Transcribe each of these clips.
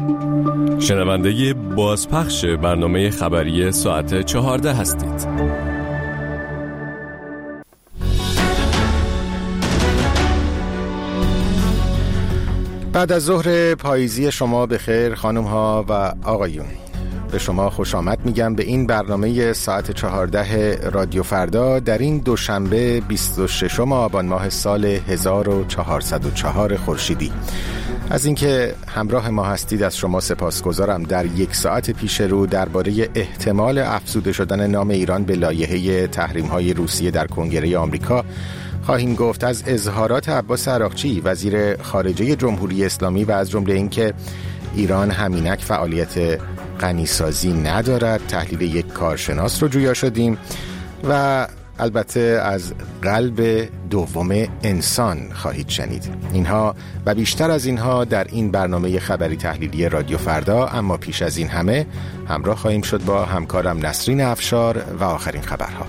شنونده بازپخش برنامه خبری ساعت 14 هستید. بعد از ظهر پاییزی شما بخیر خانم ها و آقایون. به شما خوش آمد میگم به این برنامه ساعت 14 رادیو فردا در این دوشنبه 26 آبان ماه سال 1404 خورشیدی. از اینکه همراه ما هستید از شما سپاسگزارم. در یک ساعت پیش رو درباره احتمال افزوده شدن نام ایران به لایحه تحریم‌های روسیه در کنگره آمریکا خواهیم گفت. از اظهارات عباس عراقچی وزیر خارجه جمهوری اسلامی و از جمله اینکه ایران همینک فعالیت غنیسازی ندارد، تحلیل یک کارشناس رو جویا شدیم و البته از قلب دوم انسان خواهید شنید. اینها و بیشتر از اینها در این برنامه خبری تحلیلی رادیو فردا، اما پیش از این همه همراه خواهیم شد با همکارم نسرین افشار و آخرین خبرها.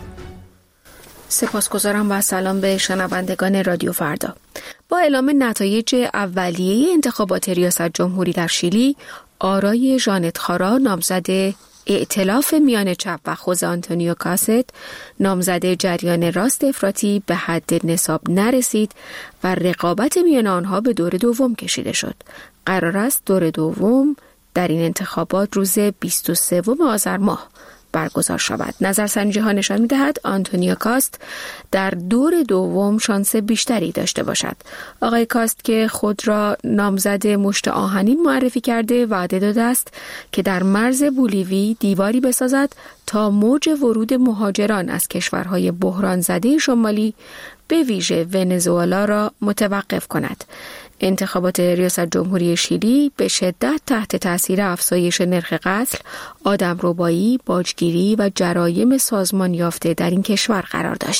سپاسگزارم و سلام به شنوندگان رادیو فردا. با اعلام نتایج اولیه انتخابات ریاست جمهوری در شیلی، آرای ژانت خارا نامزد ائتلاف میان چپ و خوزه آنتونیو کاست نامزد جریان راست افراطی به حد نصاب نرسید و رقابت میان آنها به دور دوم کشیده شد. قرار است دور دوم در این انتخابات روز 23 آذر ماه برگزار شود. نظرسنجی ها نشان می‌دهد آنتونیو کاست در دور دوم شانس بیشتری داشته باشد. آقای کاست که خود را نامزد مشت آهنین معرفی کرده وعده داده است که در مرز بولیوی دیواری بسازد تا موج ورود مهاجران از کشورهای بحران زده شمالی به ویژه ونزوئلا را متوقف کند. انتخابات ریاست جمهوری شیلی به شدت تحت تاثیر افزایش نرخ قتل، آدمربایی، باجگیری و جرایم سازمان یافته در این کشور قرار داشت.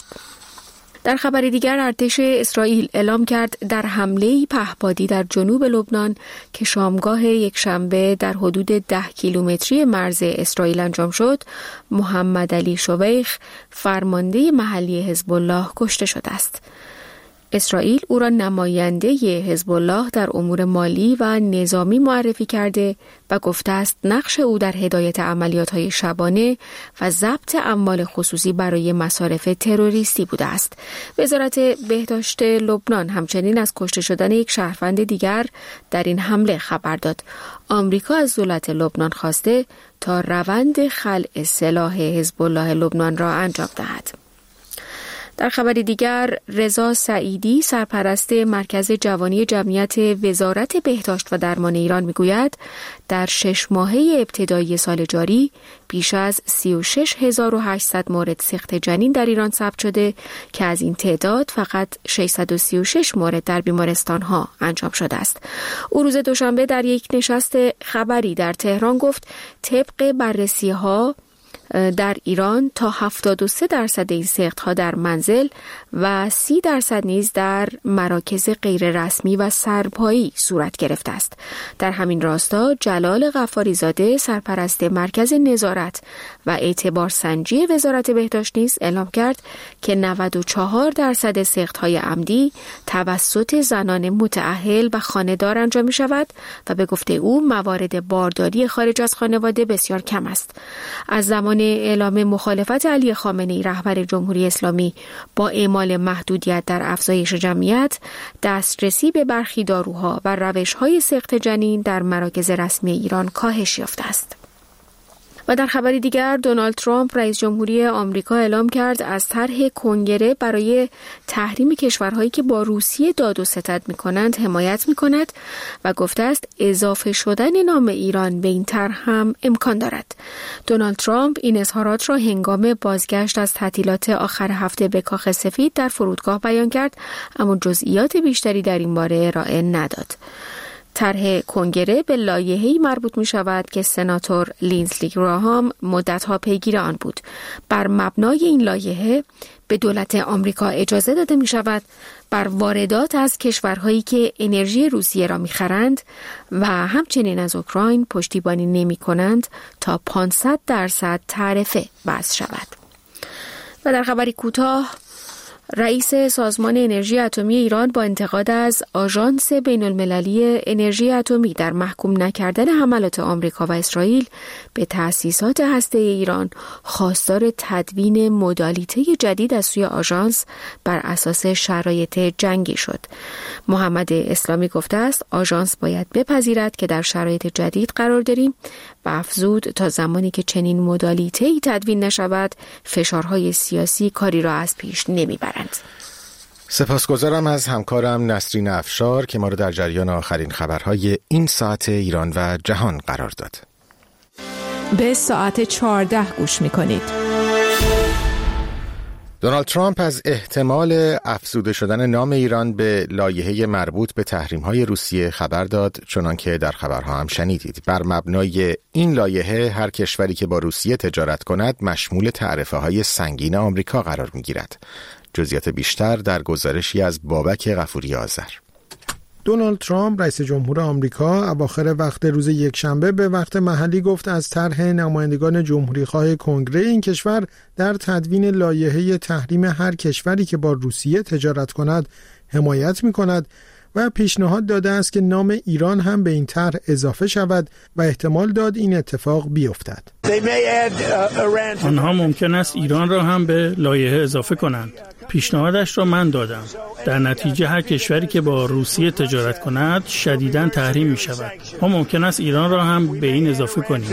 در خبر دیگر ارتش اسرائیل اعلام کرد در حمله‌ای پهپادی در جنوب لبنان که شامگاه یکشنبه در حدود 10 کیلومتری مرز اسرائیل انجام شد، محمد علی شویخ فرمانده محلی حزب الله کشته شده است. اسرائیل او را نماینده حزب الله در امور مالی و نظامی معرفی کرده و گفته است نقش او در هدایت عملیات‌های شبانه و ضبط اموال خصوصی برای مصارف تروریستی بوده است. وزارت بهداشت لبنان همچنین از کشته شدن یک شهروند دیگر در این حمله خبر داد. آمریکا از دولت لبنان خواسته تا روند خلع سلاح حزب الله لبنان را انجام دهد. در خبری دیگر رضا سعیدی سرپرست مرکز جوانی جمعیت وزارت بهداشت و درمان ایران میگوید در 6 ماهه ابتدایی سال جاری بیش از 36,800 مورد سقط جنین در ایران ثبت شده که از این تعداد فقط 636 مورد در بیمارستان‌ها انجام شده است. او روز دوشنبه در یک نشست خبری در تهران گفت طبق بررسی‌ها در ایران تا 73% این سقط‌ها در منزل و 30% نیز در مراکز غیررسمی و سرپایی صورت گرفته است. در همین راستا جلال غفاریزاده سرپرست مرکز نظارت و اعتبار سنجی وزارت بهداشت نیز اعلام کرد که 94% سقط‌های عمدی توسط زنان متأهل و خانه‌دار انجام می‌شود و به گفته او موارد بارداری خارج از خانواده بسیار کم است. از زمان اعلام مخالفت علی خامنه‌ای رهبر جمهوری اسلامی با اعمال محدودیت در افزایش جمعیت، دسترسی به برخی داروها و روش‌های سقط جنین در مراکز رسمی ایران کاهش یافته است. و در خبری دیگر دونالد ترامپ رئیس جمهوری آمریکا اعلام کرد از طرح کنگره برای تحریم کشورهایی که با روسیه داد و ستد می‌کنند حمایت می‌کند و گفته است اضافه شدن نام ایران به این طرح هم امکان دارد. دونالد ترامپ این اظهارات را هنگام بازگشت از تعطیلات آخر هفته به کاخ سفید در فرودگاه بیان کرد، اما جزئیات بیشتری در این باره ارائه نداد. طرح کنگره به لایحه‌ای مربوط می شود که سناتور لینزلی گراهام مدت‌ها پیگیر آن بود. بر مبنای این لایحه به دولت آمریکا اجازه داده می شود بر واردات از کشورهایی که انرژی روسیه را می خرند و همچنین از اوکراین پشتیبانی نمی کنند تا 500% تعرفه وضع شود. و در خبری کوتاه رئیس سازمان انرژی اتمی ایران با انتقاد از آژانس بین‌المللی انرژی اتمی در محکوم نکردن حملات آمریکا و اسرائیل به تأسیسات هسته‌ای ایران خواستار تدوین مدالیته جدید از سوی آژانس بر اساس شرایط جنگی شد. محمد اسلامی گفته است آژانس باید بپذیرد که در شرایط جدید قرار داریم و افزود تا زمانی که چنین مدالیته‌ای تدوین نشود فشارهای سیاسی کاری را از پیش نمیبرند. سپاسگزارم از همکارم نسرین افشار که ما رو در جریان آخرین خبرهای این ساعت ایران و جهان قرار داد. به ساعت 14 گوش می‌کنید. دونالد ترامپ از احتمال افزوده شدن نام ایران به لایحه مربوط به تحریم‌های روسیه خبر داد، چنانکه در خبرها هم شنیدید. بر مبنای این لایحه هر کشوری که با روسیه تجارت کند مشمول تعرفه‌های سنگین آمریکا قرار می‌گیرد. جزئیات بیشتر در گزارشی از بابک غفوری آذر. دونالد ترامپ رئیس جمهور آمریکا اواخر وقت روز یکشنبه به وقت محلی گفت از طرح نمایندگان جمهوری‌خواه کنگره این کشور در تدوین لایحه تحریم هر کشوری که با روسیه تجارت کند حمایت می‌کند و پیشنهاد داده است که نام ایران هم به این طرح اضافه شود و احتمال داد این اتفاق بیفتد. آنها ممکن است ایران را هم به لایحه اضافه کنند. پیشنهادش را من دادم. در نتیجه هر کشوری که با روسیه تجارت کند شدیداً تحریم می شود. ما ممکن است ایران را هم به این اضافه کنیم.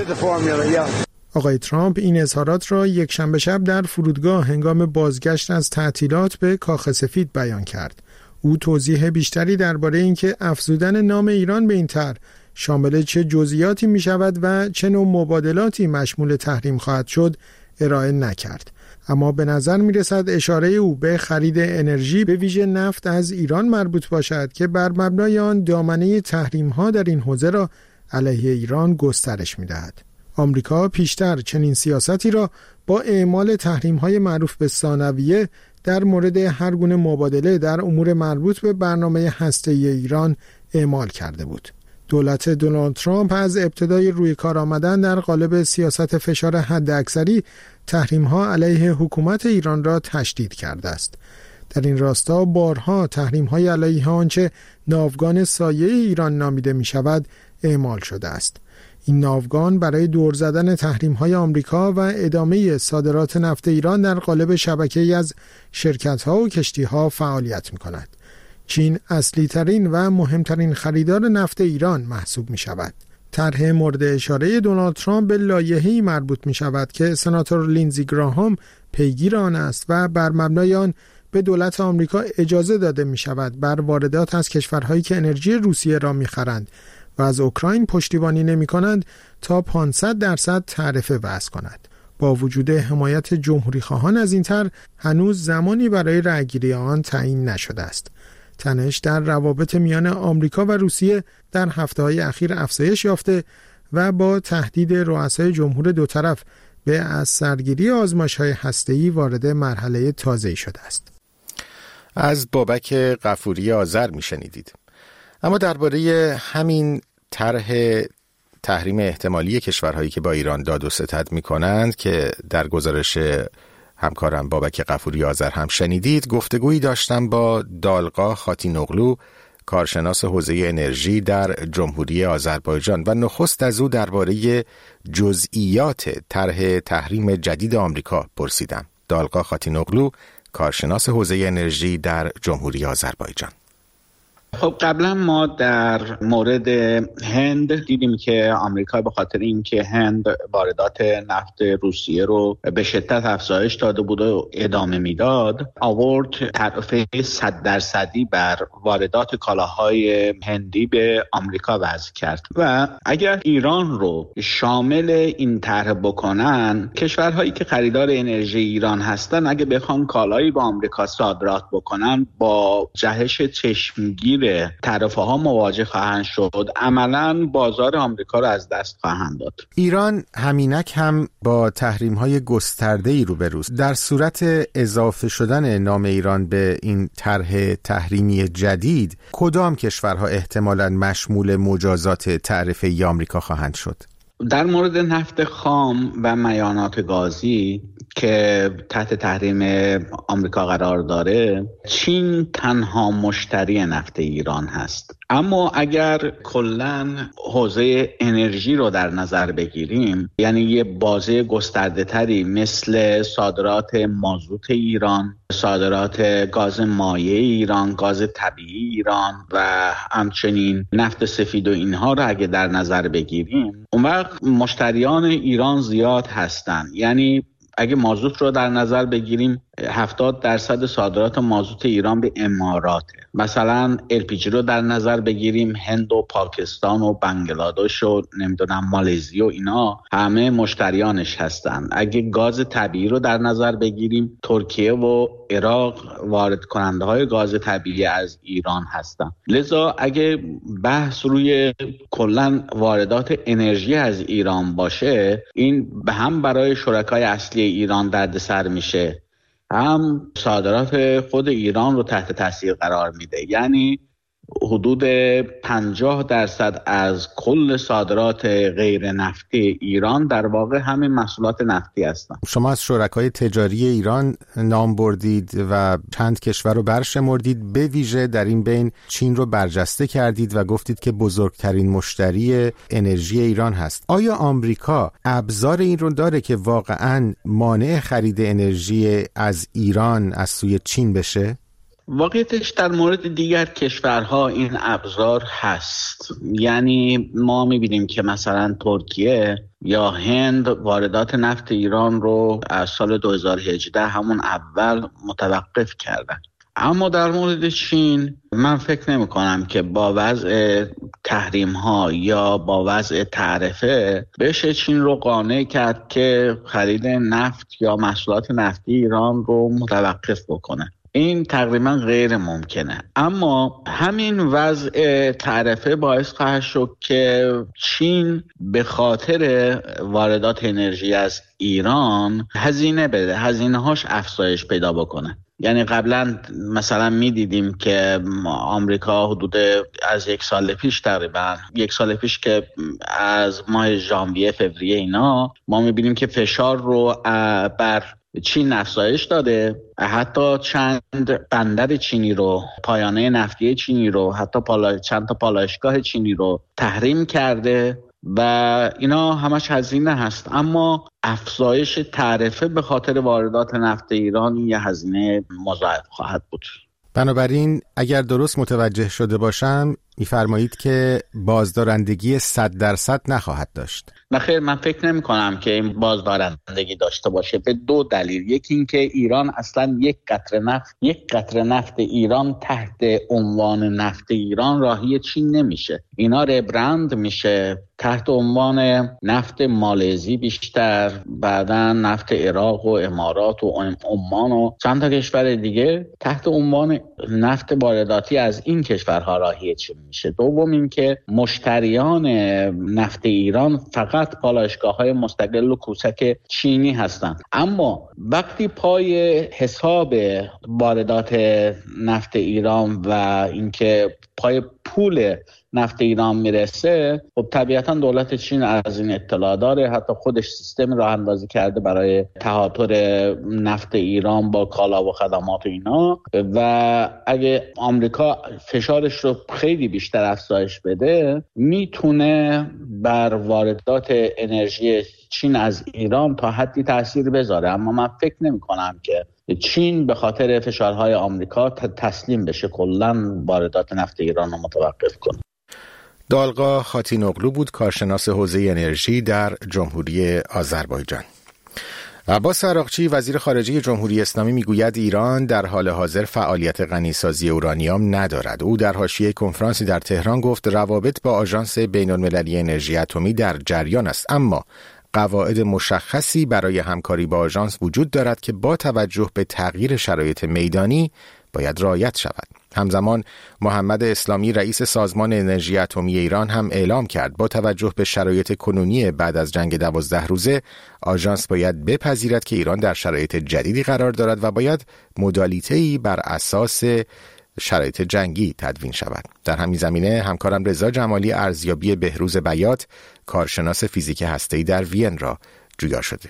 آقای ترامپ این اظهارات را یک شنبه شب در فرودگاه هنگام بازگشت از تعطیلات به کاخ سفید بیان کرد. او توضیح بیشتری درباره اینکه افزودن نام ایران به این طرح شامل چه جزئیاتی می شود و چه نوع مبادلاتی مشمول تحریم خواهد شد ارائه نکرد. اما به نظر می رسد اشاره او به خرید انرژی به ویژه نفت از ایران مربوط باشد که بر مبنای آن دامنه تحریم ها در این حوزه را علیه ایران گسترش می دهد. آمریکا پیشتر چنین سیاستی را با اعمال تحریم های معروف به ثانویه در مورد هر گونه مبادله در امور مربوط به برنامه هسته‌ای ایران اعمال کرده بود. دولت دونالد ترامپ از ابتدای روی کار آمدن در قالب سیاست فشار حداکثری تحریم‌ها علیه حکومت ایران را تشدید کرده است. در این راستا بارها تحریم‌های علیه آنچه ناوگان سایه ایران نامیده می‌شود اعمال شده است. این ناوگان برای دور زدن تحریم‌های آمریکا و ادامه صادرات نفت ایران در قالب شبکه‌ای از شرکت‌ها و کشتی‌ها فعالیت می‌کند. چین اصلی ترین و مهمترین خریدار نفت ایران محسوب می شود. طرح مورد اشاره دونالد ترامپ به لایحه‌ای مربوط می شود که سناتور لینزی گراهام پیگیر آن است و بر مبنای آن به دولت آمریکا اجازه داده می شود بر واردات از کشورهایی که انرژی روسیه را می خرند و از اوکراین پشتیبانی نمی کنند تا 500% تعرفه وضع کند. با وجود حمایت جمهوری خواهان از این طرح هنوز زمانی برای رأیگیری آن تعیین نشده است. تنش در روابط میان آمریکا و روسیه در هفته‌های اخیر افزایش یافته و با تهدید رؤسای جمهور دو طرف به از سرگیری آزمایش‌های هسته‌ای وارد مرحله تازه‌ای شده است. از بابک غفوری آذر میشنیدید. اما درباره همین طرح تحریم احتمالی کشورهایی که با ایران داد و ستد می‌کنند که در گزارش همکارم بابک غفوری آذر هم شنیدید، گفتگویی داشتم با دالقا خاتینوغلو، کارشناس حوزه انرژی در جمهوری آذربایجان و نخست از او درباره جزئیات طرح تحریم جدید آمریکا پرسیدم. دالقا خاتینوغلو، کارشناس حوزه انرژی در جمهوری آذربایجان. خب قبلا ما در مورد هند دیدیم که آمریکا به خاطر اینکه هند واردات نفت روسیه رو به شدت افزایش داده بود و ادامه میداد، آورد تعرفه 100% بر واردات کالاهای هندی به آمریکا وضع کرد و اگر ایران رو شامل این طرح بکنن، کشورهایی که خریدار انرژی ایران هستن اگه بخوان کالایی به آمریکا صادرات بکنن با جهش چشمگیر تعرفه ها مواجه خواهند شد. عملاً بازار آمریکا رو از دست خواهند داد. ایران همینک هم با تحریم های گسترده‌ای روبروست. در صورت اضافه شدن نام ایران به این طرح تحریمی جدید، کدام کشورها احتمالاً مشمول مجازات تعرفه‌ای آمریکا خواهند شد؟ در مورد نفت خام و مایعات گازی که تحت تحریم آمریکا قرار داره، چین تنها مشتری نفت ایران هست. اما اگر کلاً حوزه انرژی رو در نظر بگیریم، یعنی یه بازه گسترده تری مثل صادرات مازوت ایران، صادرات گاز مایع ایران، گاز طبیعی ایران و همچنین نفت سفید و اینها رو اگه در نظر بگیریم، اون وقت مشتریان ایران زیاد هستن. یعنی اگه مازوت رو در نظر بگیریم 70% صادرات مازوت ایران به اماراته. مثلا LPG رو در نظر بگیریم، هند و پاکستان و بنگلادش و نمیدونم مالزی و اینا همه مشتریانش هستن. اگه گاز طبیعی رو در نظر بگیریم، ترکیه و عراق وارد کننده های گاز طبیعی از ایران هستن. لذا اگه بحث روی کلن واردات انرژی از ایران باشه، این به هم برای شرکای اصلی ایران دردسر میشه، هم صادرات خود ایران رو تحت تاثیر قرار میده. یعنی حدود 50% از کل صادرات غیر نفتی ایران در واقع همین محصولات نفتی هستند. شما از شرکای تجاری ایران نام بردید و چند کشور رو برشمردید، به ویژه در این بین چین رو برجسته کردید و گفتید که بزرگترین مشتری انرژی ایران هست. آیا آمریکا ابزار این رو داره که واقعاً مانع خرید انرژی از ایران از سوی چین بشه؟ واقعیتش در مورد دیگر کشورها این ابزار هست. یعنی ما میبینیم که مثلا ترکیه یا هند واردات نفت ایران رو از سال 2018 همون اول متوقف کردن. اما در مورد چین من فکر نمی کنم که با وضع تحریم ها یا با وضع تعرفه بشه چین رو قانع کرد که خرید نفت یا محصولات نفتی ایران رو متوقف بکنه. این تقریبا غیر ممکنه. اما همین وضع تعرفه باعث خواهد شد که چین به خاطر واردات انرژی از ایران هزینه بده، هزینه هاش افزایش پیدا بکنه. یعنی قبلا مثلا میدیدیم که آمریکا حدود از یک سال پیش که از ماه ژانویه فوریه اینا ما میبینیم که فشار رو بر چین افزایش داده، حتی چند بندر چینی رو، پایانه نفتی چینی رو، حتی چند تا پالایشگاه چینی رو تحریم کرده و اینا همش هزینه هست. اما افزایش تعرفه به خاطر واردات نفت ایران یه هزینه مضاعف خواهد بود. بنابراین اگر درست متوجه شده باشم می‌فرمایید که بازدارندگی 100% نخواهد داشت. نخیر، من فکر نمی کنم که این بازدارندگی داشته باشه به دو دلیل. یکی این که ایران اصلا یک قطره نفت ایران تحت عنوان نفت ایران راهی چین نمیشه. اینا ریبرند میشه تحت عنوان نفت مالزی بیشتر، بعداً نفت عراق و امارات و عمان و چند تا کشور دیگه تحت عنوان نفت وارداتی از این کشورها راهی چین میشه. دوم این که مشتریان نفت ایران فقط پالایشگاه‌های مستقل و کوچک چینی هستند. اما وقتی پای حساب واردات نفت ایران و اینکه پای پول نفت ایران میرسه، خب طبیعتا دولت چین از این اطلاع داره، حتی خودش سیستم راه اندازی کرده برای تهاتر نفت ایران با کالا و خدمات و اینا. و اگه آمریکا فشارش رو خیلی بیشتر افزایش بده، میتونه بر واردات انرژی چین از ایران تا حدی تاثیر بذاره. اما من فکر نمی کنم که چین به خاطر فشارهای آمریکا تسلیم بشه کلاً واردات نفت ایران رو متوقف کنه. دالغا خاتینوغلو بود، کارشناس حوزه انرژی در جمهوری آذربایجان. عباس عراقچی وزیر خارجه جمهوری اسلامی میگوید ایران در حال حاضر فعالیت غنیسازی اورانیوم ندارد. او در حاشیه کنفرانسی در تهران گفت روابط با آژانس بین‌المللی انرژی اتمی در جریان است، اما قواعد مشخصی برای همکاری با آژانس وجود دارد که با توجه به تغییر شرایط میدانی باید رعایت شود. همزمان محمد اسلامی رئیس سازمان انرژی اتمی ایران هم اعلام کرد با توجه به شرایط کنونی بعد از جنگ 12 روزه آژانس باید بپذیرد که ایران در شرایط جدیدی قرار دارد و باید مدالیته‌ای بر اساس شرایط جنگی تدوین شود. در همین زمینه همکارم رضا جمالی ارزیابی بهروز بیات، کارشناس فیزیک هسته‌ای در وین را جویا شده.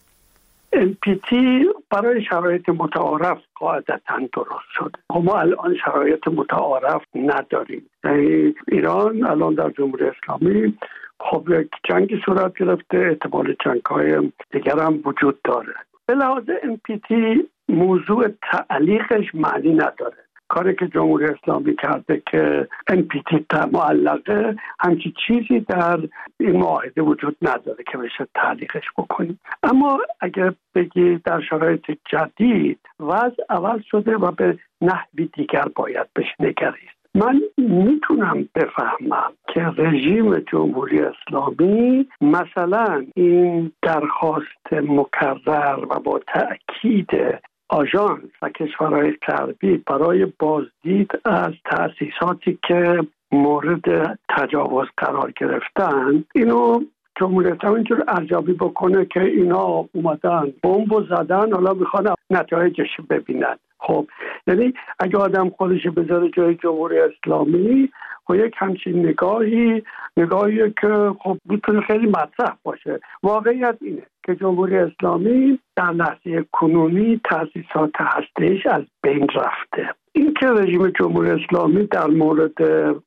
NPT برای شرایط متعارف قاعدتاً درست شده. ما الان شرایط متعارف نداریم. ایران الان در جمهوری اسلامی خب یک جنگی صورت گرفته، احتمال جنگ‌های دیگر هم وجود داره. به لحاظ NPT موضوع تعلیقش معنی نداره. کاری که جمهوری اسلامی کرده که NPT معلقه، همچی چیزی در این معاهده وجود نداره که بشه تعلیقش بکنیم. اما اگر بگی در شرایط جدید وضع عوض شده و به نحوی دیگر باید بهش نگریست. من میتونم بفهمم که رژیم جمهوری اسلامی مثلا این درخواست مکرر و با تأکید آژانس و کشورهای غربی برای بازدید از تأسیساتی که مورد تجاوز قرار گرفتن، اینو جمهوری اسلامی اینجور ارزیابی بکنه که اینا اومدن بمب زدن، حالا میخوان نتایجش ببینن. خب یعنی اگه آدم خودش بذاره جای جمهوری اسلامی و یک همچین نگاهی که خب میتونه خیلی مطرح باشه. واقعیت اینه که جمهوری اسلامی در لحظه کنونی تأسیسات هسته‌ایش از بین رفته. این که رژیم جمهوری اسلامی در مورد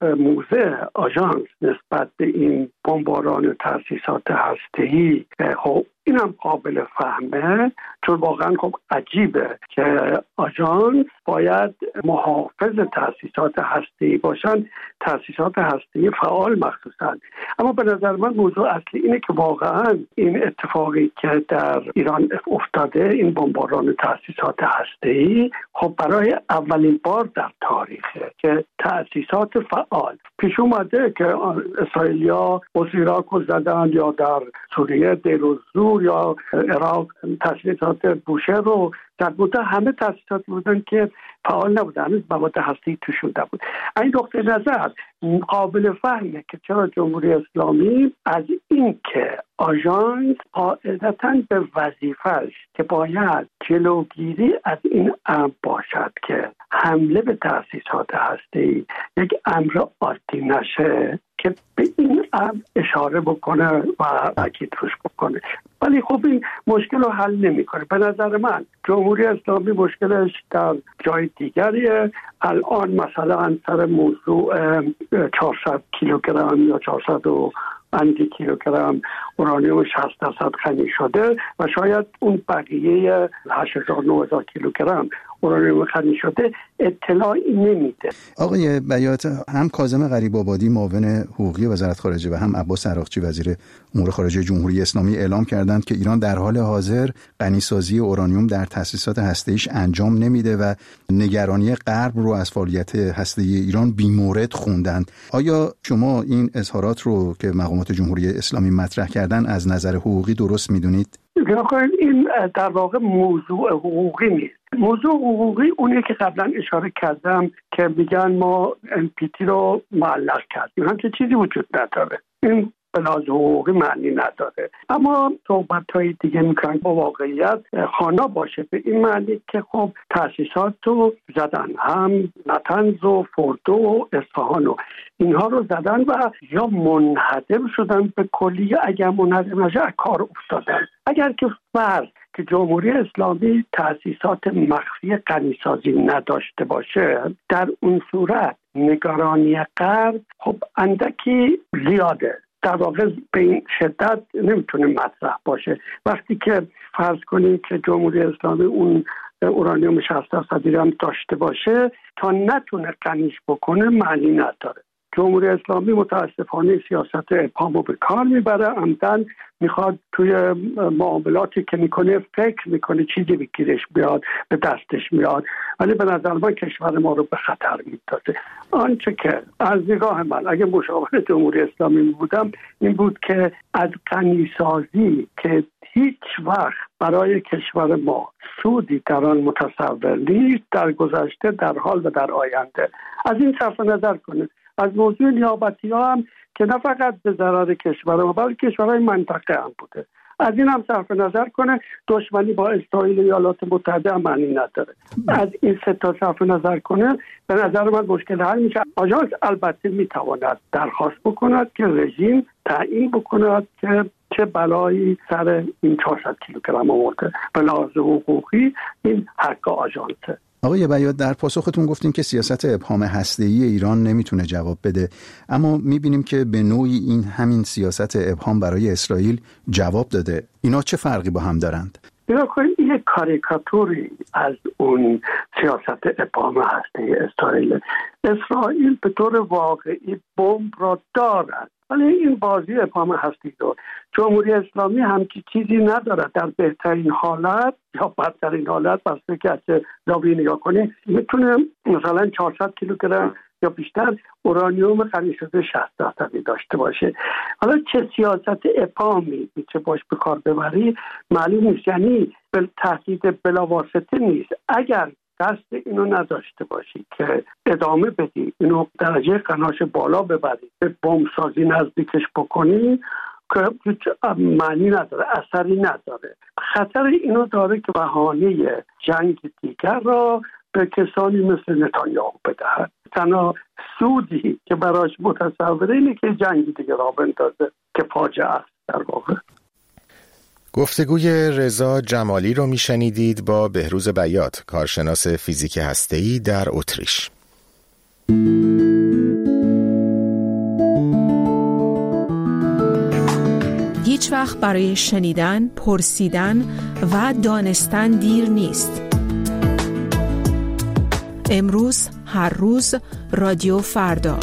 موضع آژانس نسبت به این بمباران تأسیسات هسته‌ای خب این هم قابل فهمه، چون واقعا خب عجیبه که آژانس باید محافظ تأسیسات هسته‌ای باشن، تأسیسات هسته‌ای فعال مخصوصا. اما به نظر من موضوع اصلی اینه که واقعا این اتفاقی که در ایران افتاده، این بمباران تأسیسات هسته‌ای، خب برای اولین بار در تاریخه که تأسیسات فعال پیش اومده که اسرائیلیا عراق رو زدن، یا در سوریه دیر الزور یا عراق تأسیسات بوشهر رو در بوده، همه تأسیسات بودن که فعال نبودن، هنوز مواد هسته‌ای توشون نبود. این نقطه نظر قابل فهمه که چرا جمهوری اسلامی از این که آژانس قاعدتاً به وظیفه‌اش که باید جلوگیری از این امر باشد که حمله به تأسیسات هسته‌ای یک امر عادی نشه، که به این امر اشاره بکنه و تاکید روش بکنه. ولی خب این مشکل رو حل نمی‌کنه. به نظر من جمهوری اسلامی مشکلش در جای دیگریه. الان مثلا سر موضوع 400 کیلوگرم یا 400 و اندی کیلوگرم اورانیوم 60% غنی شده و شاید اون بقیه 8000-9000 کیلوگرم اورانیوم غنی شده اطلاعی نمیده. آقای بیات، هم کاظم غریب‌آبادی معاون حقوقی وزارت خارجه و هم عباس عراقچی وزیر امور خارجه جمهوری اسلامی اعلام کردند که ایران در حال حاضر غنیسازی اورانیوم در تأسیسات هسته‌ایش انجام نمیده و نگرانی غرب رو از فعالیت هسته‌ای ایران بی‌مورد خوندند. آیا شما این اظهارات رو که مقامات جمهوری اسلامی مطرح کردن از نظر حقوقی درست می‌دونید؟ این در واقع موضوع حقوقی نیست. موضوع حقوقی اونیه که قبلا اشاره کردم که میگن ما NPT رو معلق کردیم. همچین چیزی وجود نداره. این به لحاظ حقوقی معنی نداره. اما صحبت‌های دیگه میکنن با واقعیت خوانا باشه، به این معنی که خب تأسیسات رو زدن، هم نطنز و فردو و اصفهان و اینها رو زدن و یا منهدم شدن به کلی، یا اگر منهدم نشه کار افتادن. اگر که فرض که جمهوری اسلامی تأسیسات مخفی غنیسازی نداشته باشه، در اون صورت نگرانی غرب خب اندکی زیاده، در واقع به این شدت نمیتونه مطرح باشه. وقتی که فرض کنیم که جمهوری اسلامی اون اورانیوم 60% هم داشته باشه، تا نتونه غنیش بکنه معنی نداره. جمهوری اسلامی متاسفانه سیاست ابهام رو به کار میبره، عمدن میخواد توی معاملاتی که میکنه فکر میکنه چیزی بگیرش بیاد، به دستش میاد، ولی به نظر من کشور ما رو به خطر میندازه. آنچه که از نگاه من اگه مشاور جمهوری اسلامی بودم این بود که از غنیسازی که هیچ وقت برای کشور ما سودی در آن متصور نیست، در گذشته، در حال و در آینده، از این صرف نظر کنه. از موضوع نیابتی ها هم که نه فقط به ضرر کشور ما بلکه کشورهای منطقه هم بوده. از این هم صرف نظر کنه. دشمنی با اسرائیل و ایالات متحده هم معنی نداره. از این سه تا صرف نظر کنه به نظر من مشکل حل میشه. آژانس البته میتواند درخواست بکند که رژیم تعیین بکند که چه بلایی سر این 400 کیلوگرم آورده. به لحاظ حقوقی این حق آژانسه. آقای بیات، در پاسختون گفتیم که سیاست ابهام هسته‌ای ایران نمیتونه جواب بده، اما میبینیم که به نوعی این همین سیاست ابهام برای اسرائیل جواب داده. اینا چه فرقی با هم دارند؟ این یک کاریکاتوری از اون سیاست ابهام هسته‌ای اسرائیل به طور واقعی بمب را دارد، ولی این بازی ابهام هستی رو جمهوری اسلامی همچی چیزی نداره. در بهترین حالت یا بدترین حالت بسته که از زاویه نگاه کنیم میتونه مثلا 400 کیلوگرم یا بیشتر اورانیوم غنی شده 60% داشته باشه. حالا چه سیاست ابهامی چه باش به کار ببری معلوم نیست، یعنی تهدید بلاواسطه نیست. اگر قصد اینو نداشته باشی که ادامه بدی، اینو درجه قناش بالا ببری، به بمب سازی نزدیکش بکنی، که معنی نداره، اثری نداره. خطر اینو داره که بهانه جنگ دیگر را به کسانی مثل نتانیاهو بدهد. تنها سودی که براش متصوره اینه که جنگ دیگر را بندازه که فاجعه است در واقع. گفتگوی رضا جمالی رو میشنیدید با بهروز بیات، کارشناس فیزیک هسته‌ای در اتریش. هیچ وقت برای شنیدن، پرسیدن و دانستن دیر نیست. امروز، هر روز، رادیو فردا.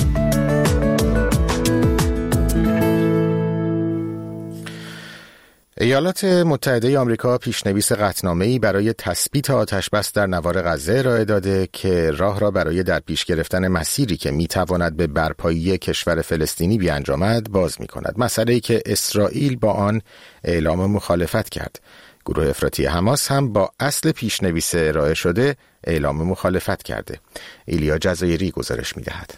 ایالات متحده آمریکا پیشنویس قطعنامه‌ای برای تثبیت آتش‌بس در نوار غزه ارائه داده که راه را برای در پیش گرفتن مسیری که میتواند به برپایی کشور فلسطینی بیانجامد باز می‌کند. مسئله‌ای که اسرائیل با آن اعلام مخالفت کرد. گروه افراطی حماس هم با اصل پیشنویس ارائه شده اعلام مخالفت کرده. ایلیا جزایری گزارش می‌دهد.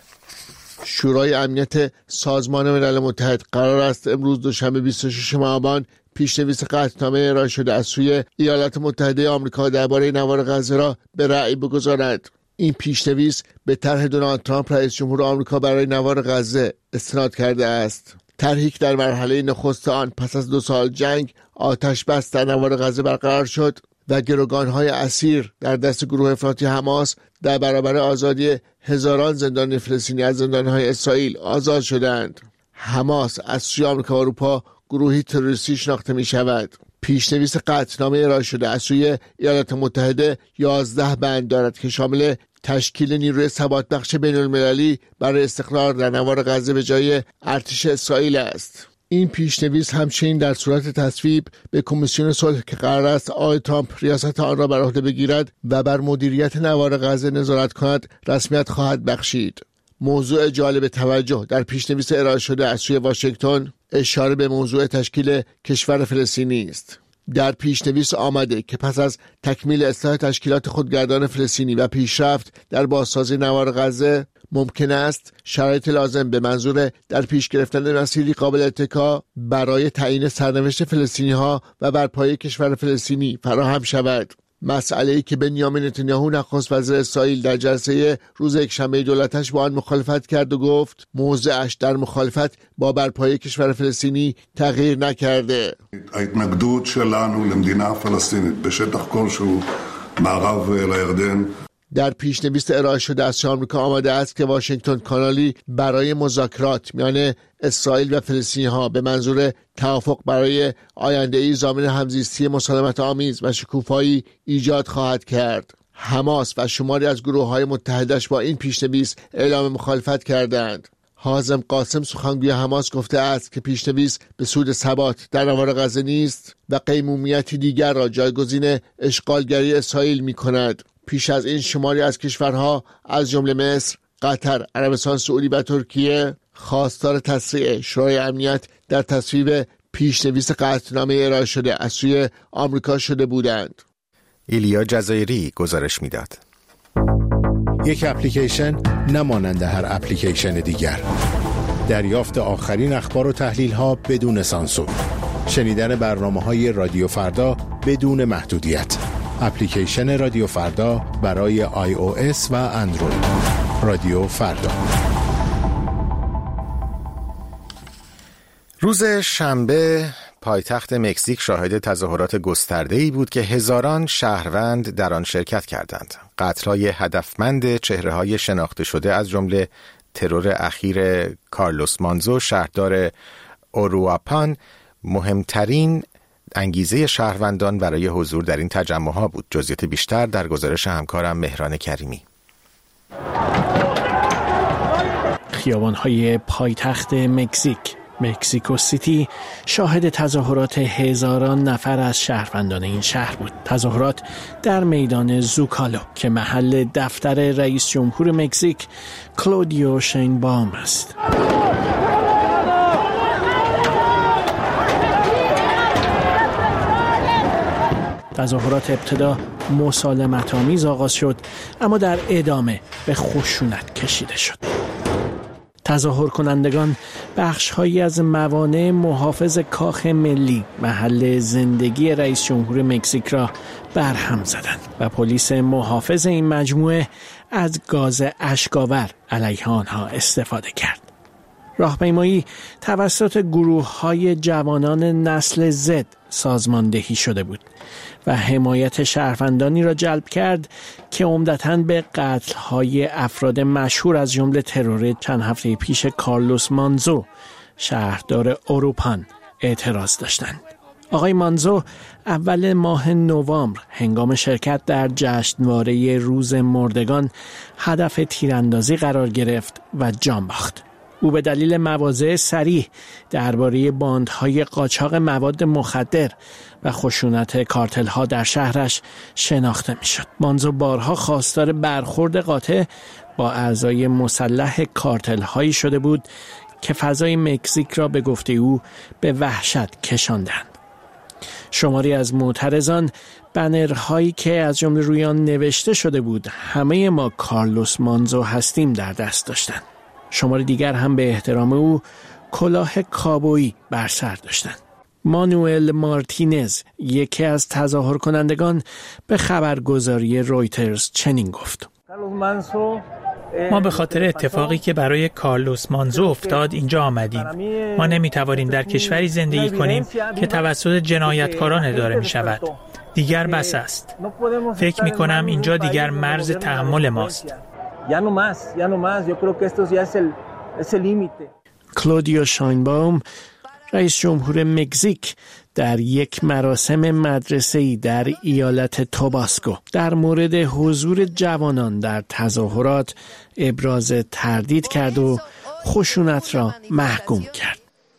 شورای امنیت سازمان ملل متحد قرار است امروز دوشنبه 26 آبان پیشنویس قطعنامه ارائه شده از سوی ایالات متحده آمریکا درباره نوار غزه را به رأی بگذارد. این پیشنویس به طرح دونالد ترامپ رئیس جمهور آمریکا برای نوار غزه استناد کرده است. طرحی که در مرحله نخست آن پس از 2 سال جنگ آتش بس در نوار غزه برقرار شد و گروگان‌های اسیر در دست گروه افراطی حماس در برابر آزادی هزاران زندانی فلسطینی از زندان‌های اسرائیل آزاد شدند. حماس از سوی آمریکا و اروپا گروهی تروریستی شناخته می شود. پیشنویس قطعنامه ارائه شده از سوی ایالات متحده 11 بند دارد که شامل تشکیل نیروی ثبات بخش بین المللی برای استقرار در نوار غزه به جای ارتش اسرائیل است. این پیشنویس همچنین در صورت تصویب به کمیسیون صلح که قرار است آقای ترامپ ریاست آن را بر عهده بگیرد و بر مدیریت نوار غزه نظارت کند رسمیت خواهد بخشید. موضوع جالب توجه در پیشنویس ارائه شده از سوی واشنگتن اشاره به موضوع تشکیل کشور فلسطینی است. در پیشنویس آمده که پس از تکمیل اصلاح تشکیلات خودگردان فلسطینی و پیشرفت در بازسازی نوار غزه ممکن است شرایط لازم به منظور در پیش گرفتن مسیری قابل اتکا برای تعیین سرنوشت فلسطینی‌ها و برپایی کشور فلسطینی فراهم شود. مسئله‌ای که بنیامین نتانیاهو نخست وزیر اسرائیل در جلسه روز یکشنبه دولتش با آن مخالفت کرد و گفت موضعش در مخالفت با برپایی کشور فلسطینی تغییر نکرده. ההתנגדות שלנו למדינה פלסטינית בשטח כלשהו מערב לירדן. در پیشنویس ارائه شده از آمریکا آمده است که واشنگتن کانالی برای مذاکرات میان اسرائیل و فلسطینی‌ها به منظور توافق برای آینده‌ای ضامن همزیستی مسالمت آمیز و شکوفایی ایجاد خواهد کرد. حماس و شماری از گروه‌های متحدش با این پیشنویس اعلام مخالفت کردند. حازم قاسم سخنگوی حماس گفته است که پیشنویس به سود ثبات در نوار غزه نیست و قیمومیتی دیگر را جایگزین اشغالگری اسرائیل می‌کند. پیش از این شماری از کشورها از جمله مصر، قطر، عربستان سعودی و ترکیه خواستار تسریع شورای امنیت در تصویب پیشنویس قطعنامه ارائه شده از سوی آمریکا شده بودند. ایلیا جزایری گزارش میداد. یک اپلیکیشن نمانند هر اپلیکیشن دیگر. دریافت آخرین اخبار و تحلیل ها بدون سانسور. شنیدن برنامه‌های رادیو فردا بدون محدودیت. اپلیکیشن رادیو فردا برای iOS و اندروید. رادیو فردا. روز شنبه پایتخت مکزیک شاهد تظاهرات گسترده‌ای بود که هزاران شهروند در آن شرکت کردند. قتل‌های هدفمند چهره‌های شناخته شده از جمله ترور اخیر کارلوس مانزو شهردار اوروآپان مهمترین انگیزه شهروندان برای حضور در این تجمع‌ها بود. جزئیات بیشتر در گزارش همکارم مهران کریمی. خیابان‌های پایتخت مکزیکو سیتی شاهد تظاهرات هزاران نفر از شهروندان این شهر بود. تظاهرات در میدان زوکالو که محل دفتر رئیس جمهور مکزیک کلودیو شینباوم است. تظاهرات ابتدا مسالمت‌آمیز آغاز شد، اما در ادامه به خشونت کشیده شد. تظاهر کنندگان بخش‌هایی از موانع محافظ کاخ ملی محل زندگی رئیس جمهور مکزیک را برهم زدند و پلیس محافظ این مجموعه از گاز اشک‌آور علیه آنها استفاده کرد. راهپیمایی توسط گروه‌های جوانان نسل زد سازماندهی شده بود و حمایت شهروندانی را جلب کرد که عمدتاً به قتل‌های افراد مشهور از جمله ترور چند هفته پیش کارلوس مانزو شهردار اوروپان اعتراض داشتند. آقای مانزو اول ماه نوامبر هنگام شرکت در جشنواره روز مردگان هدف تیراندازی قرار گرفت و جان باخت. او به دلیل مواضع صریح درباره باندهای قاچاق مواد مخدر و خشونت کارتل‌ها در شهرش شناخته می‌شد. مانزو بارها خواستار برخورد قاطع با اعضای مسلح کارتل‌هایی شده بود که فضای مکزیک را به گفته او به وحشت کشاندند. شماری از معترضان بنرهایی که از جمله روی آن نوشته شده بود همه ما کارلوس مانزو هستیم در دست داشتند. شماری دیگر هم به احترام او کلاه کابویی بر سر داشتند. مانوئل مارتینز یکی از تظاهر کنندگان به خبرگزاری رویترز چنین گفت: ما به خاطر اتفاقی که برای کارلوس مانزو افتاد اینجا آمدیم. ما نمیتوانیم در کشوری زندگی کنیم که توسط جنایتکاران اداره می شود. دیگر بس است. فکر می کنم اینجا دیگر مرز تحمل ماست. کلودیو شاینباوم رئیس جمهور مکزیک در یک مراسم مدرسه‌ای در ایالت توباسکو در مورد حضور جوانان در تظاهرات ابراز تردید کرد و خشونت را محکوم کرد.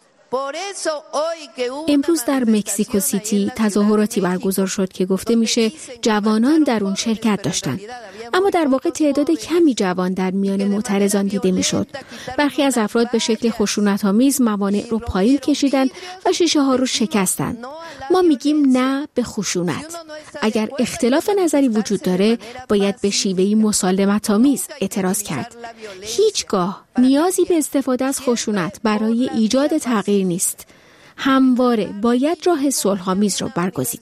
امروز در مکزیکو سیتی تظاهراتی برگزار شد که گفته میشه جوانان در اون شرکت داشتند، اما در واقع تعداد کمی جوان در میان معترضان دیده میشد. برخی از افراد به شکل خشونت‌آمیز موانع رو پایین کشیدند و شیشه ها رو شکستند. ما میگیم نه به خشونت. اگر اختلاف نظری وجود داره باید به شیوهی مسالمت‌آمیز اعتراض کرد. هیچگاه نیازی به استفاده از خشونت برای ایجاد تغییر نیست. همواره باید راه صلح‌آمیز را برگزید.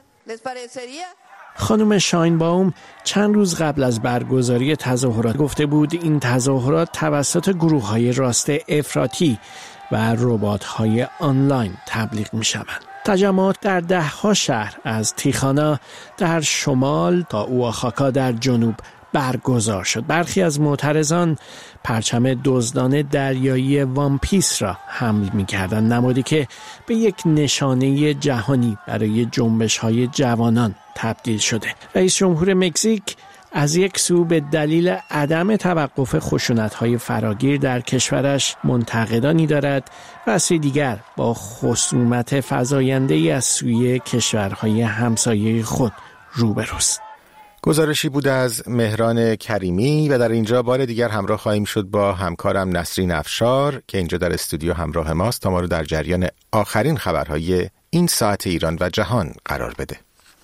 خانم شاینباوم چند روز قبل از برگزاری تظاهرات گفته بود این تظاهرات توسط گروه‌های راست افراطی و ربات‌های آنلاین تبلیغ می‌شوند. تجمعات در 10 شهر از تیخانا در شمال تا اوآخاکا در جنوب برگزار شد. برخی از معترضان پرچم دزدان دریایی وان پیس را حمل می‌کردند، نمادی که به یک نشانه جهانی برای جنبش‌های جوانان تبدیل شده. رئیس جمهور مکزیک از یک سو به دلیل عدم توقف خشونت‌های فراگیر در کشورش منتقدانی دارد و از سوی دیگر با خصومت فزاینده‌ای از سوی کشورهای همسایه خود روبروست. گزارشی بود از مهران کریمی و در اینجا بار دیگر همراه خواهیم شد با همکارم نسرین افشار که اینجا در استودیو همراه ماست تا ما رو در جریان آخرین خبرهای این ساعت ایران و جهان قرار بده.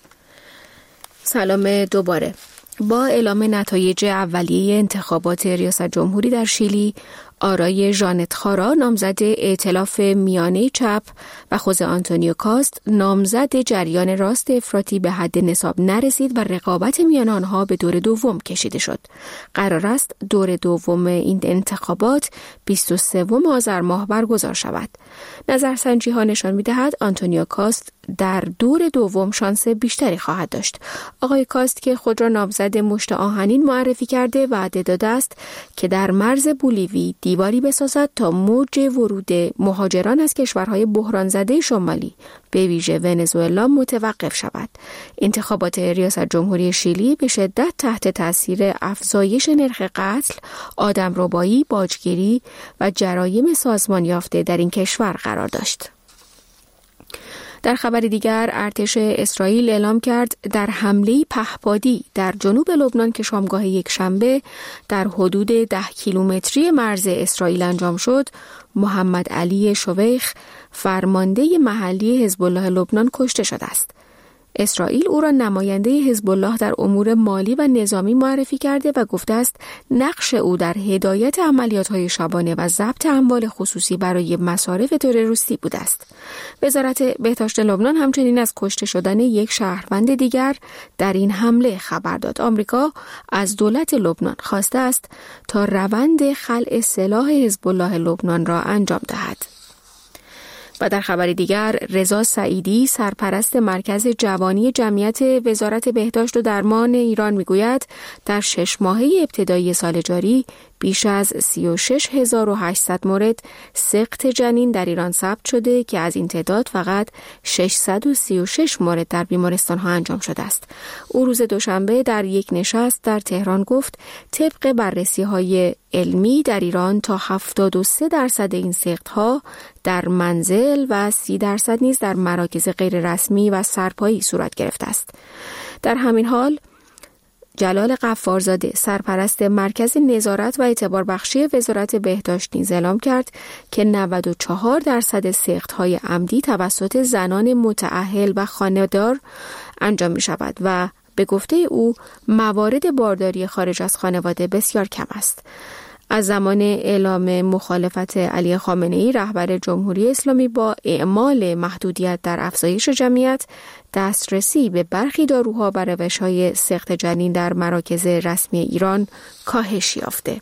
سلام دوباره. با اعلام نتایج اولیه انتخابات ریاست جمهوری در شیلی، آرای ژانت خارا نامزد ائتلاف میانه چپ و خوزه آنتونیو کاست نامزد جریان راست افراطی به حد نصاب نرسید و رقابت میان آنها به دور دوم کشیده شد. قرار است دور دوم این انتخابات 23 آذر ماه برگزار شود. نظرسنجی ها نشان می‌دهد آنتونیو کاست در دور دوم شانس بیشتری خواهد داشت. آقای کاست که خود را نامزد مشت آهنین معرفی کرده وعده داده است که در مرز بولیوی دیواری بسازد تا موج ورود مهاجران از کشورهای بحران زده شمالی به ویژه ونزوئلا متوقف شود. انتخابات ریاست جمهوری شیلی به شدت تحت تاثیر افزایش نرخ قتل، آدمربایی، باجگیری و جرایم سازمان یافته در این کشور قرار داشت. در خبر دیگر ارتش اسرائیل اعلام کرد در حمله پهپادی در جنوب لبنان که شامگاه یک شنبه در حدود 10 کیلومتری مرز اسرائیل انجام شد، محمد علی شویخ فرمانده محلی حزب الله لبنان کشته شده است. اسرائیل او را نماینده حزب الله در امور مالی و نظامی معرفی کرده و گفته است نقش او در هدایت عملیات‌های شبانه و ضبط اموال خصوصی برای مصارف تروریستی بوده است. وزارت بهداشت لبنان همچنین از کشته شدن یک شهروند دیگر در این حمله خبر داد. آمریکا از دولت لبنان خواسته است تا روند خلع سلاح حزب الله لبنان را انجام دهد. و در خبر دیگر رضا سعیدی سرپرست مرکز جوانی جمعیت وزارت بهداشت و درمان ایران میگوید در 6 ماهه ابتدایی سال جاری بیش از 36800 مورد سقط جنین در ایران ثبت شده که از این تعداد فقط 636 مورد در بیمارستان ها انجام شده است. او روز دوشنبه در یک نشست در تهران گفت طبق بررسی های علمی در ایران تا 73% این سقط ها در منزل و 30% نیز در مراکز غیر رسمی و سرپایی صورت گرفته است. در همین حال جلال غفارزاده سرپرست مرکز نظارت و اعتبار بخشی وزارت بهداشت نیز اعلام کرد که 94% سقط‌های عمدی توسط زنان متأهل و خانه‌دار انجام می شود و به گفته او موارد بارداری خارج از خانواده بسیار کم است. از زمان اعلام مخالفت علی خامنه‌ای رهبر جمهوری اسلامی با اعمال محدودیت در افزایش جمعیت، دسترسی به برخی داروها و روش‌های سقط جنین در مراکز رسمی ایران کاهش یافته.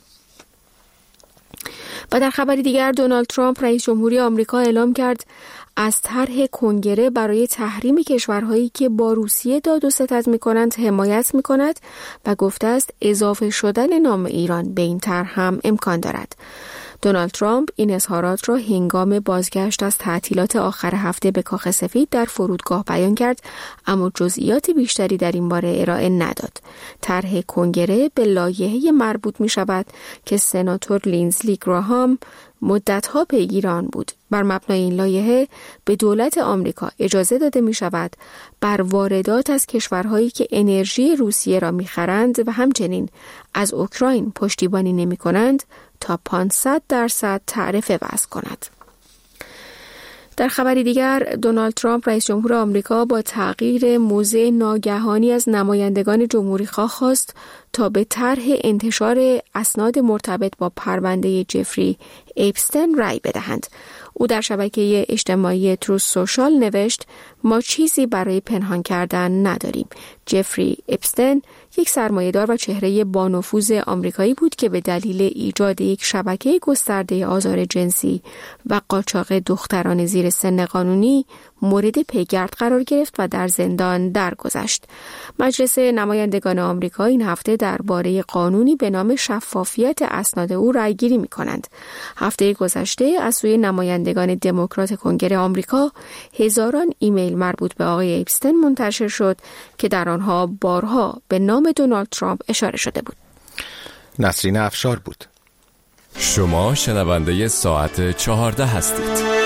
و در خبری دیگر دونالد ترامپ رئیس جمهوری آمریکا اعلام کرد از طرح کنگره برای تحریم کشورهایی که با روسیه داد و ستد می‌کنند حمایت می‌کند و گفته است اضافه شدن نام ایران به این طرح هم امکان دارد. دونالد ترامپ این اظهارات را هنگام بازگشت از تعطیلات آخر هفته به کاخ سفید در فرودگاه بیان کرد، اما جزئیات بیشتری در این باره ارائه نداد. طرح کنگره به لایحه مربوط می شود که سناتور لینزلی گراهام مدتها پیگیر آن بود. بر مبنای این لایحه به دولت آمریکا اجازه داده می شود بر واردات از کشورهایی که انرژی روسیه را می خرند و همچنین از اوکراین پشتیبانی نمی کنند تا 500% تعرفه وضع کند. در خبری دیگر دونالد ترامپ رئیس جمهور آمریکا با تغییر موضع ناگهانی از نمایندگان جمهوری خواه خواست تا به طرح انتشار اسناد مرتبط با پرونده جفری اپستین رأی بدهند. او در شبکه اجتماعی تروث سوشال نوشت ما چیزی برای پنهان کردن نداریم. جفری اپستین یک سرمایه‌دار و چهره بانفوذ آمریکایی بود که به دلیل ایجاد یک شبکه گسترده آزار جنسی و قاچاق دختران زیر سن قانونی مورد پیگرد قرار گرفت و در زندان درگذشت. مجلس نمایندگان آمریکا این هفته درباره قانونی به نام شفافیت اسناد او رأیگیری می‌کنند. هفته گذشته از سوی نمایندگان دموکرات کنگره آمریکا هزاران ایمیل مربوط به آقای اپستین منتشر شد که در آنها بارها به نام دونالد ترامپ اشاره شده بود. نسرین افشار بود. شما شنونده ساعت 14 هستید.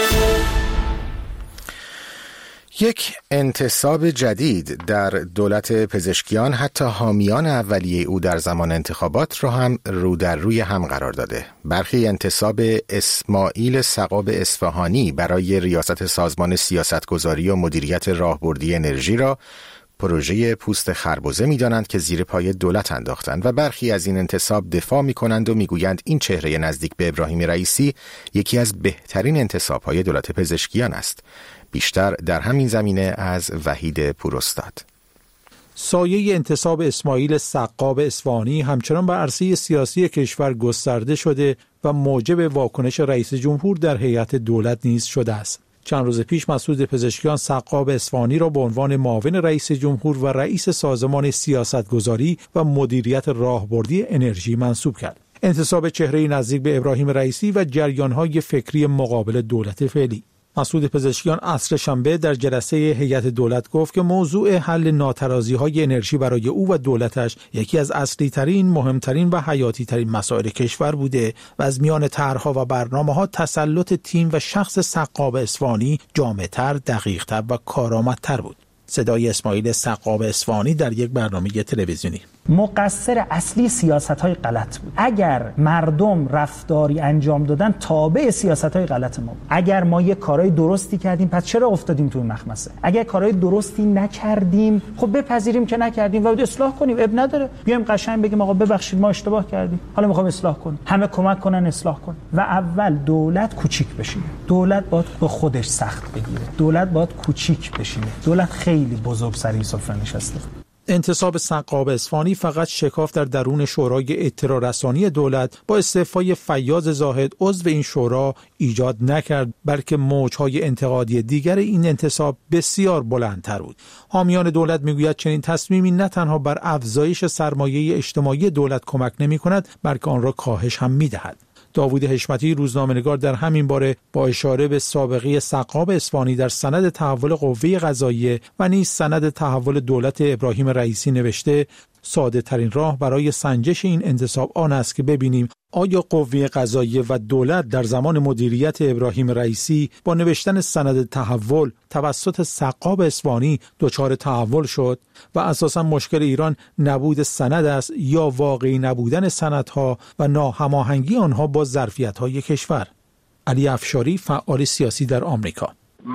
یک انتصاب جدید در دولت پزشکیان حتی حامیان اولیه او در زمان انتخابات را هم رو در روی هم قرار داده. برخی انتصاب اسماعیل سقاب اصفهانی برای ریاست سازمان سیاستگذاری و مدیریت راهبردی انرژی را پروژه پوست خربزه می‌دانند که زیر پای دولت انداختند و برخی از این انتصاب دفاع می‌کنند و می‌گویند این چهره نزدیک به ابراهیم رئیسی یکی از بهترین انتصاب‌های دولت پزشکیان است. بیشتر در همین زمینه از وحید پوراستاد. سایه انتصاب اسماعیل سقاب اصفهانی همچنان بر عرصه سیاسی کشور گسترده شده و موجب واکنش رئیس جمهور در هیئت دولت نیز شده است. چند روز پیش مسعود پزشکیان سقاب اصفهانی را به عنوان معاون رئیس جمهور و رئیس سازمان سیاستگذاری و مدیریت راهبردی انرژی منصوب کرد. انتصاب چهره نزدیک به ابراهیم رئیسی و جریان‌های فکری مقابل دولت فعلی. مسعود پزشکیان عصر شنبه در جلسه هیئت دولت گفت که موضوع حل ناترازی‌های انرژی برای او و دولتش یکی از اصلی‌ترین، مهمترین و حیاتی‌ترین مسائل کشور بوده و از میان طرح‌ها و برنامه‌ها تسلط تیم و شخص سقاب اصفهانی جامع‌تر، دقیق‌تر و کارآمدتر بود. صدای اسماعیل سقاب اصفهانی در یک برنامه تلویزیونی. مقصر اصلی سیاست‌های غلط بود. اگر مردم رفتاری انجام دادن تابع سیاست‌های غلط ما بود. اگر ما یک کارهای درستی کردیم پس چرا افتادیم تو این مخمسه؟ اگر کارهای درستی نکردیم خب بپذیریم که نکردیم و اصلاح کنیم. اب نداره. بیایم قشنگ بگیم آقا ببخشید ما اشتباه کردیم. حالا می‌خوام اصلاح کنیم. همه کمک کنن اصلاح کنیم. و اول دولت کوچیک بشینه. دولت باید به خودش سخت بگیره. دولت باید کوچیک بشینه. دولت خیلی بزرگسری سفره نشسته. انتصاب سقاب اصفهانی فقط شکاف در درون شورای اطلاع رسانی دولت با استعفای فیاض زاهد عضو این شورا ایجاد نکرد، بلکه موجهای انتقادی دیگر این انتصاب بسیار بلندتر بود. حامیان دولت میگوید چنین تصمیمی نه تنها بر افزایش سرمایه اجتماعی دولت کمک نمی‌کند، بلکه آن را کاهش هم می‌دهد. داوود حشمتی روزنامه‌نگار در همین باره با اشاره به سابقه سقاب اصفهانی در سند تحول قوه قضاییه و نیز سند تحول دولت ابراهیم رئیسی نوشته ساده ترین راه برای سنجش این انتصاب آن است که ببینیم آیا قوه قضاییه و دولت در زمان مدیریت ابراهیم رئیسی با نوشتن سند تحول توسط سقاب اصفهانی دچار تحول شد و اساساً مشکل ایران نبود سند است یا واقعی نبودن سندها و ناهماهنگی آنها با ظرفیت‌های کشور. علی افشاری فعال سیاسی در آمریکا: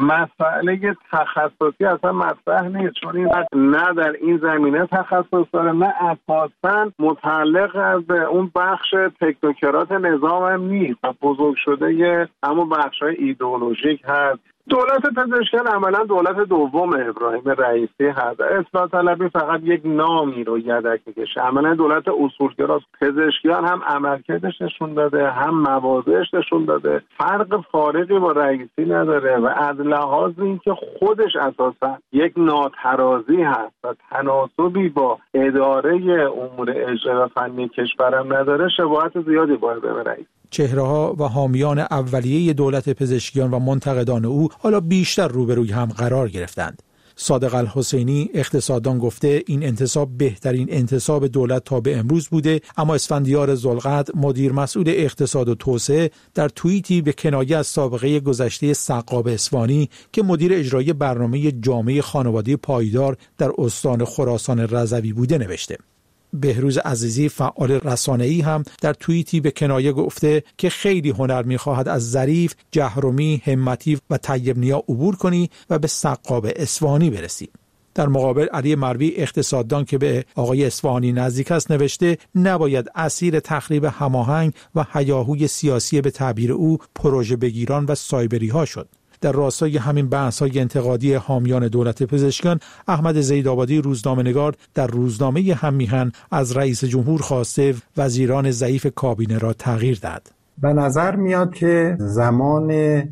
مسئله تخصصی اصلا مطرح نیست، چون این نه در این زمینه تخصص داره نه اساساً متعلق از اون بخش تکنوکرات نظام هم نیست و بزرگ شده اما بخش‌های ایدئولوژیک هست. دولت پزشکیان عملا دولت دوم ابراهیم رئیسی هست. اصلاح طلبی فقط یک نامی رو یدک میکشه. عملا دولت اصولگراست. پزشکیان هم عملکردش نشون داده، هم مواضعش نشون داده. فرق فارقی با رئیسی نداره و از لحاظ اینکه خودش اساسا یک ناترازی هست و تناسبی با اداره امور اجرایی و فنی کشورم نداره، شباهت زیادی با ابراهیم رئیسی. چهره‌ها و حامیان اولیه دولت پزشکیان و منتقدان او حالا بیشتر روبروی هم قرار گرفتند. صادق الحسینی اقتصاددان گفته این انتصاب بهترین انتصاب دولت تا به امروز بوده، اما اسفندیار ذوالقدر مدیر مسئول اقتصاد و توسعه در توییتی به کنایه از سابقه گذشته سقاب اصفهانی که مدیر اجرایی برنامه جامعه خانواده پایدار در استان خراسان رضوی بوده نوشته. بهروز عزیزی فعال رسانه‌ای هم در توییتی به کنایه گفته که خیلی هنر می‌خواهد از ظریف، جهرومی، همتی و طیب نیا عبور کنی و به سقاب اصفهانی برسی. در مقابل علی مروی اقتصاددان که به آقای اصفهانی نزدیک است نوشته نباید اسیر تخریب هماهنگ و هیاهوی سیاسی به تعبیر او پروژه بگیران و سایبری‌ها شد. در راستای همین بحث‌های انتقادی حامیان دولت پزشکیان، احمد زیدآبادی روزنامه‌نگار در روزنامه هم‌میهن از رئیس جمهور خواسته وزیران ضعیف کابینه را تغییر دهد. به نظر میاد که زمان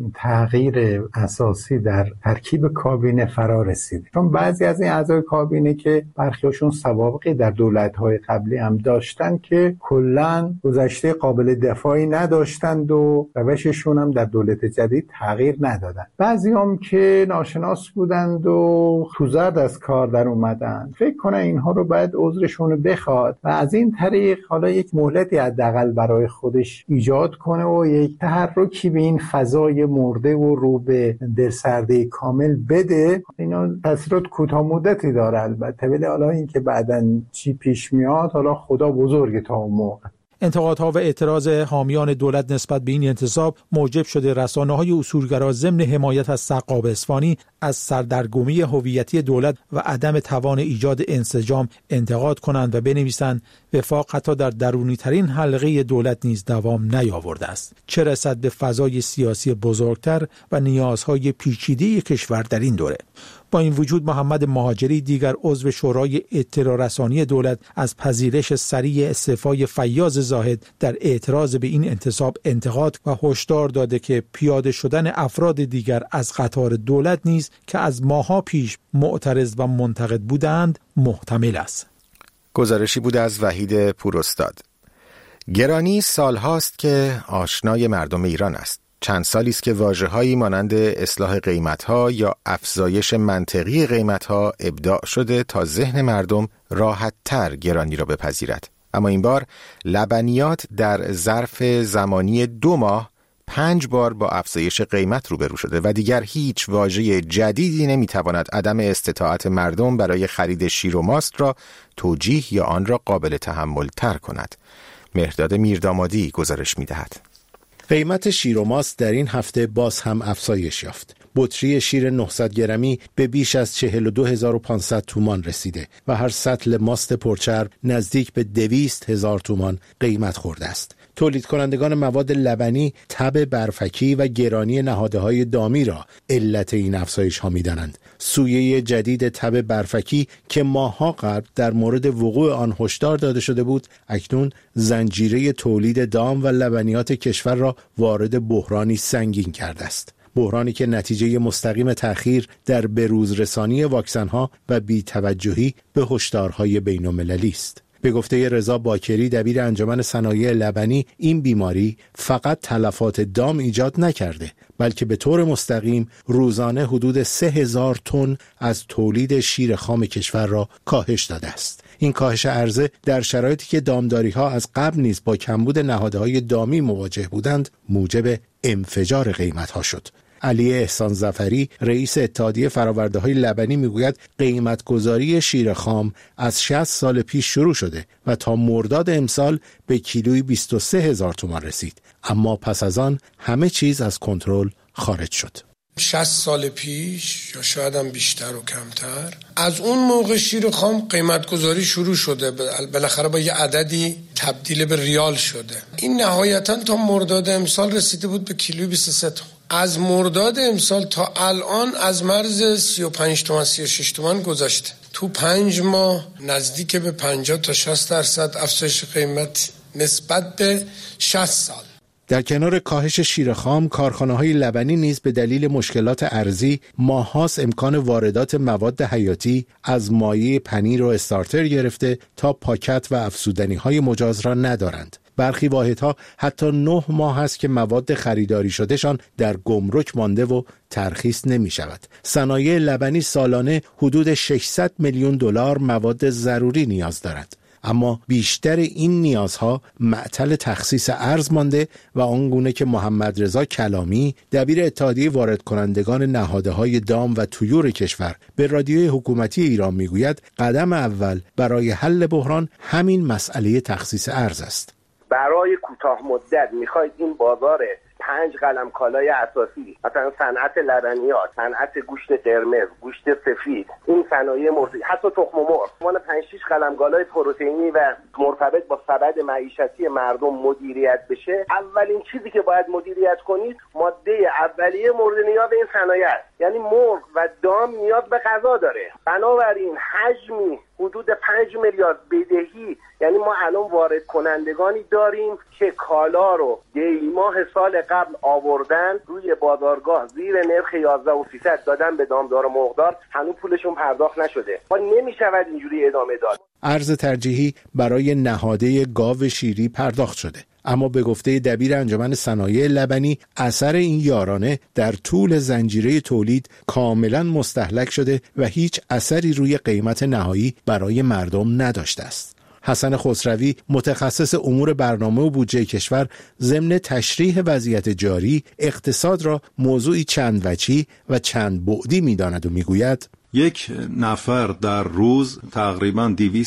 تغییر اساسی در ترکیب کابینه فرا رسید، چون بعضی از این اعضای کابینه که برخیاشون سوابقی در دولت‌های قبلی هم داشتن که کلاً گذشته قابل دفاعی نداشتند و روششون هم در دولت جدید تغییر ندادن. بعضی هم که ناشناس بودند و توزد از کار در اومدن، فکر کنه اینها رو باید عذرشون بخواد و از این طریق حالا یک مهلتی حداقل برای خودش ایجاد کنه و یک تحرکی به این فضای مرده و رو به دلسرده کامل بده. اینا تاثیرات کوتاه مدتی داره البته، ولی حالا این که بعداً چی پیش میاد حالا خدا بزرگه تا اون موقع. انتقادها و اعتراض حامیان دولت نسبت به این انتصاب موجب شده رسانه‌های اصولگرا ضمن حمایت از سقاب اصفهانی از سردرگمی هویتی دولت و عدم توان ایجاد انسجام انتقاد کنند و بنویسند وفاق حتی در درونی‌ترین حلقه دولت نیز دوام نیاورده است، چه رسد به فضای سیاسی بزرگتر و نیازهای پیچیده کشور در این دوره. با این وجود محمد مهاجری دیگر عضو شورای اطلاع رسانی دولت از پذیرش سریع استعفای فیاض زاهد در اعتراض به این انتصاب انتقاد و هشدار داده که پیاده شدن افراد دیگر از قطار دولت نیز که از ماه‌ها پیش معترض و منتقد بودند محتمل است. گزارشی بود از وحید پوراستاد. گرانی سالهاست که آشنای مردم ایران است. چند سالی است که واژه‌هایی مانند اصلاح قیمت‌ها یا افزایش منطقی قیمت‌ها ابداع شده تا ذهن مردم راحت‌تر گرانی را بپذیرد. اما این بار لبنیات در ظرف زمانی 2 ماه 5 بار با افزایش قیمت روبرو شده و دیگر هیچ واژه جدیدی نمی‌تواند عدم استطاعت مردم برای خرید شیر و ماست را توجیه یا آن را قابل تحمل تر کند. مهرداد میردامادی گزارش می‌دهد. قیمت شیر و ماست در این هفته باز هم افزایش یافت. بطری شیر 900 گرمی به بیش از 42500 تومان رسیده و هر سطل ماست پرچرب نزدیک به 200,000 تومان قیمت خورده است. تولید کنندگان مواد لبنی تب برفکی و گرانی نهادهای دامی را علت این افزایش ها می دانند. سویه جدید تب برفکی که ماه‌ها قبل در مورد وقوع آن هشدار داده شده بود، اکنون زنجیره تولید دام و لبنیات کشور را وارد بحرانی سنگین کرده است. بحرانی که نتیجه مستقیم تأخیر در بروز رسانی واکسن‌ها و بی‌توجهی به هشدارهای بین‌المللی است. به گفته رضا باکری دبیر انجمن صنایع لبنی، این بیماری فقط تلفات دام ایجاد نکرده، بلکه به طور مستقیم روزانه حدود 3000 تن از تولید شیر خام کشور را کاهش داده است. این کاهش عرضه در شرایطی که دامداری‌ها از قبل نیز با کمبود نهادهای دامی مواجه بودند، موجب انفجار قیمت‌ها شد. علی احسان ظفری رئیس اتحادیه فرآورده‌های لبنی میگوید قیمت‌گذاری شیر خام از 60 سال پیش شروع شده و تا مرداد امسال به کیلویی 23,000 تومان رسید، اما پس از آن همه چیز از کنترل خارج شد. 60 سال پیش یا شاید هم بیشتر و کمتر از اون موقع شیر خام قیمت‌گذاری شروع شده، بالاخره با یه عددی تبدیل به ریال شده. این نهایتاً تا مرداد امسال رسیده بود به کیلویی 23 تومان. از مرداد امسال تا الان از مرز 35 تومان 36 تومان گذشته. تو 5 ماه نزدیک به 50 تا 60% افزایش قیمت نسبت به 60 سال. در کنار کاهش شیر خام، کارخانه‌های لبنی نیز به دلیل مشکلات ارزی ماه‌هاست امکان واردات مواد حیاتی از مایع پنیر و استارتر گرفته تا پاکت و افزودنی‌های مجاز را ندارند. برخی واحدها حتی 9 ماه است که مواد خریداری شدهشان در گمرک مانده و ترخیص نمی شود. صنایع لبنی سالانه حدود 600 میلیون دلار مواد ضروری نیاز دارد. اما بیشتر این نیازها معطل تخصیص ارز مانده و آنگونه که محمد رضا کلامی دبیر اتحادیه وارد کنندگان نهادهای دام و طیور کشور به رادیوی حکومتی ایران میگوید قدم اول برای حل بحران همین مسئله تخصیص ارز است. برای کوتاه مدت میخواید این بازار 5 قلم کالای اساسی، مثلا صنعت لبنیات، صنعت گوشت قرمز، گوشت سفید، این صنایع مرغی، حتی تخم مرغ، عنوان 5-6 قلم کالای پروتئینی و مرتبط با سبد معیشتی مردم مدیریت بشه، اولین چیزی که باید مدیریت کنید ماده اولیه مورد نیاز این صنایع است. یعنی مرغ و دام نیاز به غذا داره. بنابراین حجمی حدود 5 میلیارد بدهی، یعنی ما الان وارد کنندگانی داریم که کالا رو دیماه سال قبل آوردن روی بازارگاه زیر نرخ 11,300 دادن به دامدار و مرغدار، هنوز پولشون پرداخت نشده. ما نمیشود اینجوری ادامه داد. ارز ترجیحی برای نهاده گاو شیری پرداخت شده، اما به گفته دبیر انجمن صنایع لبنی اثر این یارانه در طول زنجیره تولید کاملا مستهلک شده و هیچ اثری روی قیمت نهایی برای مردم نداشته است. حسن خسروی متخصص امور برنامه و بودجه کشور ضمن تشریح وضعیت جاری اقتصاد را موضوعی چند وجهی و چند بعدی می‌داند و می‌گوید یک نفر در روز تقریباً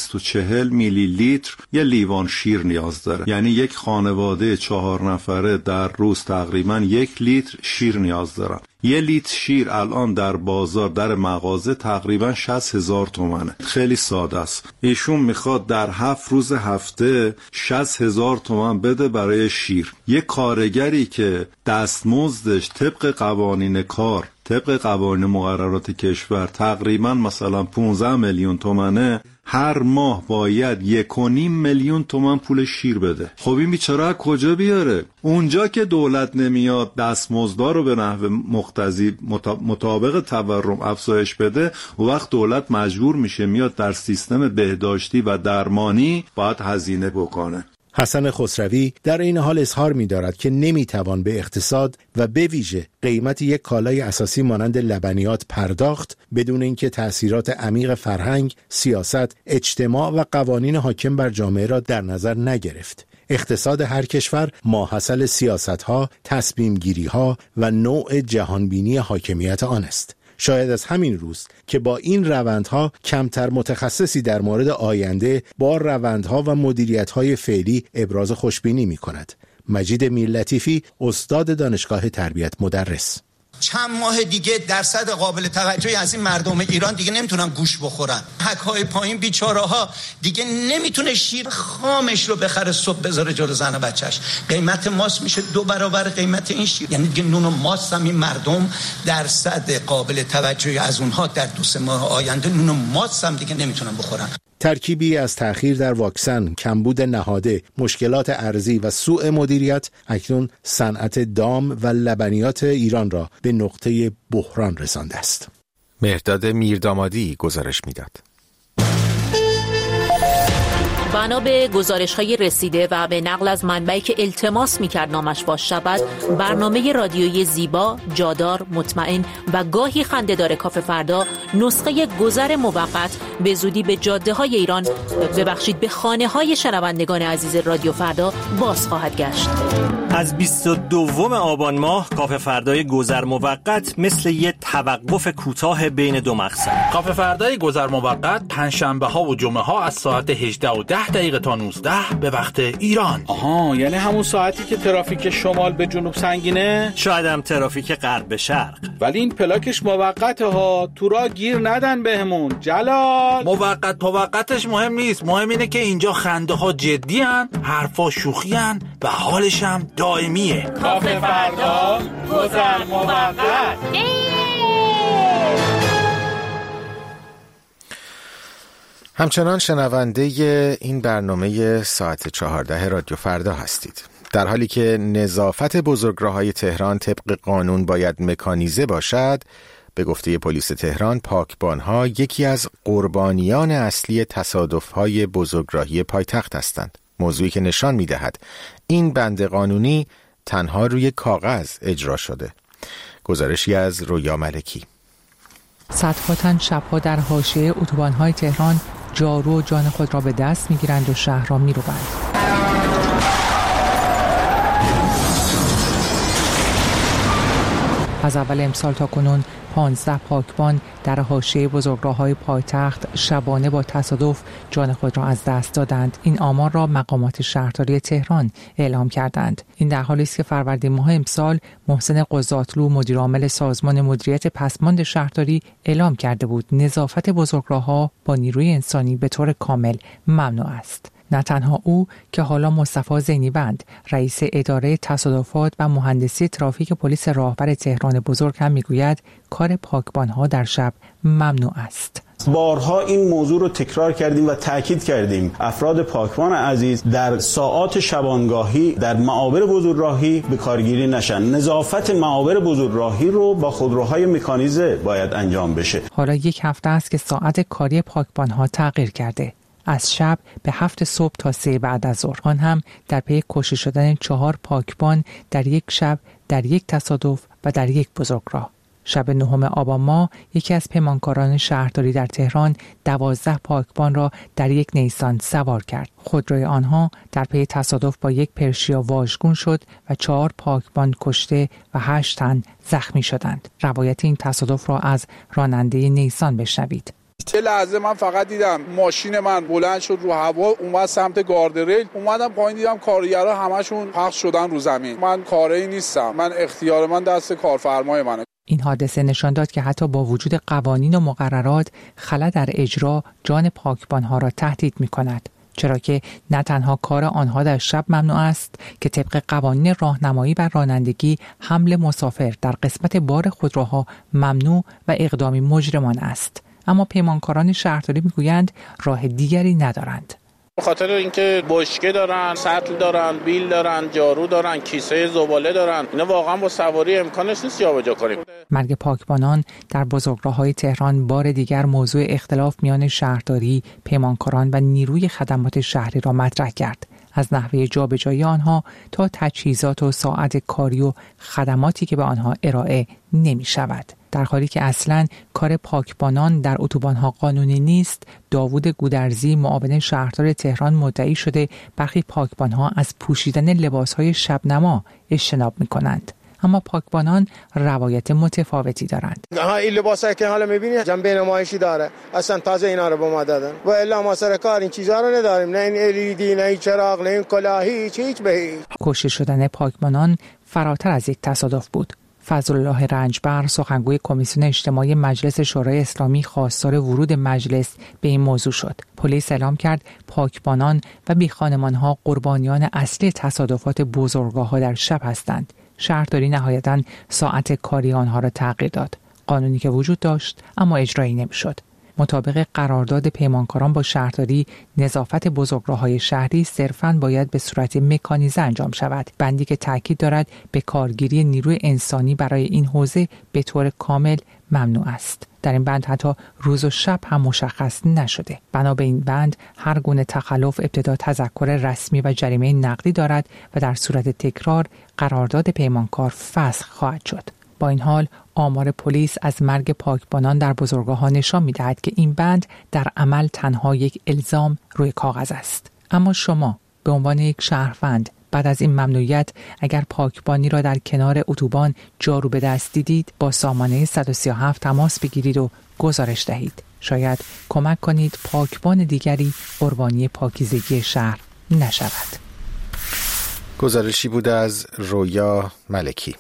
240 میلی لیتر یه لیوان شیر نیاز داره. یعنی یک خانواده 4 نفره در روز تقریباً 1 لیتر شیر نیاز دارن. 1 لیتر شیر الان در بازار در مغازه تقریباً 60,000 تومنه. خیلی ساده است. ایشون میخواد در 7 روز هفته 60,000 تومن بده برای شیر. یک کارگری که دستمزدش طبق قوانین کار، طبق قوانین مقررات کشور تقریباً مثلا 15 میلیون تومنه، هر ماه باید 1.5 میلیون تومان پول شیر بده. خب این بیچاره کجا بیاره؟ اونجا که دولت نمیاد دستمزدها رو به نحو مقتضی مطابق تورم افزایش بده، و وقت دولت مجبور میشه میاد در سیستم بهداشتی و درمانی باید هزینه بکنه. حسن خسروی در این حال اظهار می‌دارد که نمی‌توان به اقتصاد و به ویژه قیمت یک کالای اساسی مانند لبنیات پرداخت بدون اینکه تأثیرات عمیق فرهنگ، سیاست، اجتماع و قوانین حاکم بر جامعه را در نظر نگرفت. اقتصاد هر کشور ماحصل سیاست‌ها، تصمیم‌گیری‌ها و نوع جهانبینی حاکمیت آن است. شاید از همین روز که با این روندها کمتر متخصصی در مورد آینده با روندها و مدیریت‌های فعلی ابراز خوشبینی می‌کند. مجید میرلطیفی، استاد دانشگاه تربیت مدرس: چند ماه دیگه درصد قابل توجهی از این مردم ایران دیگه نمیتونن گوش بخورن. حق‌های پایین بیچاره ها دیگه نمیتونه شیر خامش رو بخره صبح بذاره جلو زن و بچهش. قیمت ماست میشه 2 برابر قیمت این شیر. یعنی دیگه نون و ماست هم این مردم درصد قابل توجهی از اونها در 2-3 ماه آینده نون و ماست هم دیگه نمیتونن بخورن. ترکیبی از تأخیر در واکسن، کمبود نهاده، مشکلات ارزی و سوء مدیریت اکنون صنعت دام و لبنیات ایران را به نقطه بحران رسانده است. مهرداد میردامادی گزارش میداد. بنا به گزارش‌های رسیده و به نقل از منبعی که التماس می‌کرد نامش فاش شود، برنامه رادیویی زیبا، جادار، مطمئن و گاهی خنده‌دار کافه فردا نسخه گذر موقت به زودی به جاده‌های ایران، به خانه‌های شنوندگان عزیز رادیو فردا باز خواهد گشت. از 22 آبان ماه کافه فردای گذر موقت مثل یه توقف کوتاه بین 2 مقصد. کافه فردای گذر موقت پنجشنبه‌ها و جمعه‌ها از ساعت 18:10 تا 19 به وقت ایران. آها، یعنی همون ساعتی که ترافیک شمال به جنوب سنگینه؟ شاید هم ترافیک غرب به شرق. ولی این پلاکش موقته ها، تو راه گیر ندن بهمون. جلال، موقتش مهم نیست، مهم اینه که اینجا خنده ها جدی هن، حرفا شوخی هن و حالش هم دائمیه. کافه فردا گذر موقت. همچنان شنونده این برنامه ساعت 14 رادیو فردا هستید. در حالی که نظافت بزرگراه‌های تهران طبق قانون باید مکانیزه باشد، به گفته پلیس تهران پاکبان‌ها یکی از قربانیان اصلی تصادف‌های بزرگراهی پایتخت هستند. موضوعی که نشان می‌دهد این بند قانونی تنها روی کاغذ اجرا شده. گزارشی از رویا ملکی. صدها تن شب‌ها در حاشیه اتوبان‌های تهران جارو و جان خود را به دست می‌گیرند و شهر را می‌روبند. از اول امسال تا کنون 15 پاکبان در حاشیه بزرگراه‌های پایتخت شبانه با تصادف جان خود را از دست دادند. این آمار را مقامات شهرداری تهران اعلام کردند. این در حالی است که فروردین ماه امسال محسن قضاتلو مدیرعامل سازمان مدیریت پسماند شهرداری اعلام کرده بود نظافت بزرگراه‌ها با نیروی انسانی به طور کامل ممنوع است. نه تنها او که حالا مصطفی زینی‌بند رئیس اداره تصادفات و مهندسی ترافیک پلیس راهبر تهران بزرگ هم میگوید کار پاکبان‌ها در شب ممنوع است. بارها این موضوع رو تکرار کردیم و تاکید کردیم افراد پاکبان عزیز در ساعات شبانگاهی در معابر بزرگراهی به کارگیری نشن. نظافت معابر بزرگراهی رو با خودروهای مکانیزه باید انجام بشه. حالا 1 هفته است که ساعت کاری پاکبان‌ها تغییر کرده. از شب به 7 صبح تا 3 بعد از ظهر. آن هم در پی کشته شدن 4 پاکبان در یک شب، در یک تصادف و در یک بزرگراه. شب 9 آبان ماه یکی از پیمانکاران شهرداری در تهران 12 پاکبان را در یک نیسان سوار کرد. خودروی آنها در پی تصادف با یک پرشیا واژگون شد و 4 پاکبان کشته و 8 تن زخمی شدند. روایت این تصادف را از راننده نیسان بشنوید. چه لحظه من فقط دیدم ماشین من بلند شد رو هوا، اومد سمت گاردریل، اومدم پایین دیدم کارگرها همشون پخش شدن رو زمین. من کاری نیستم، من اختیار من دست کارفرمای منه. این حادثه نشان داد که حتی با وجود قوانین و مقررات، خلأ در اجرا جان پاکبانها را تهدید می‌کند. چرا که نه تنها کار آنها در شب ممنوع است که طبق قوانین راهنمایی بر رانندگی حمل مسافر در قسمت بار خودروها ممنوع و اقدامی مجرمانه است، اما پیمانکاران شهرداری میگویند راه دیگری ندارند. به خاطر اینکه بشکه دارن، سطل دارن، بیل دارن، جارو دارن، کیسه زباله دارن، اینا واقعا با سواری امکانش نیست جابجا کنیم. مرگ پاکبانان در بزرگراه‌های تهران بار دیگر موضوع اختلاف میان شهرداری، پیمانکاران و نیروی خدمات شهری را مطرح کرد. از نحوه جابجایی آنها تا تجهیزات و ساعت کاری و خدماتی که به آنها ارائه نمی شود. در حالی که اصلاً کار پاکبانان در اتوبان‌ها قانونی نیست، داوود گودرزی معاون شهردار تهران مدعی شده برخی پاکبان‌ها از پوشیدن لباس‌های شبنما اجتناب می‌کنند. اما پاکبانان روایت متفاوتی دارند. این لباسایی که حالا می‌بینید جنبه نمایشی داره، اصلا تازه اینا رو به ما دادن و الا ما سر کار این چیزا رو نداریم، نه این LED، نه این چراغ، نه این کلاهی، هیچ به هیچ. کشته شدن پاکبانان فراتر از یک تصادف بود. فضلالله رنجبر، سخنگوی کمیسیون اجتماعی مجلس شورای اسلامی، خواستار ورود مجلس به این موضوع شد. پلیس اعلام کرد پاکبانان و بیخانمان‌ها قربانیان اصلی تصادفات بزرگراه‌ها در شب هستند. شهرداری نهایتاً ساعت کاری آنها را تغییر داد. قانونی که وجود داشت اما اجرایی نمی‌شد. مطابق قرارداد پیمانکاران با شهرداری، نظافت بزرگراه‌های شهری صرفاً باید به صورت مکانیزه انجام شود، بندی که تاکید دارد به کارگیری نیروی انسانی برای این حوزه به طور کامل ممنوع است. در این بند حتی روز و شب هم مشخص نشده. بنا به این بند هر گونه تخلف ابتدا تذکر رسمی و جریمه نقدی دارد و در صورت تکرار قرارداد پیمانکار فسخ خواهد شد. با این حال آمار پلیس از مرگ پاکبانان در بزرگراه‌ها نشان می‌دهد که این بند در عمل تنها یک الزام روی کاغذ است. اما شما به عنوان یک شهروند بعد از این ممنوعیت اگر پاکبانی را در کنار اتوبان جارو به دست دیدید، با سامانه 137 تماس بگیرید و گزارش دهید. شاید کمک کنید پاکبان دیگری قربانی پاکیزگی شهر نشود. گزارشی بود از رویا ملکی.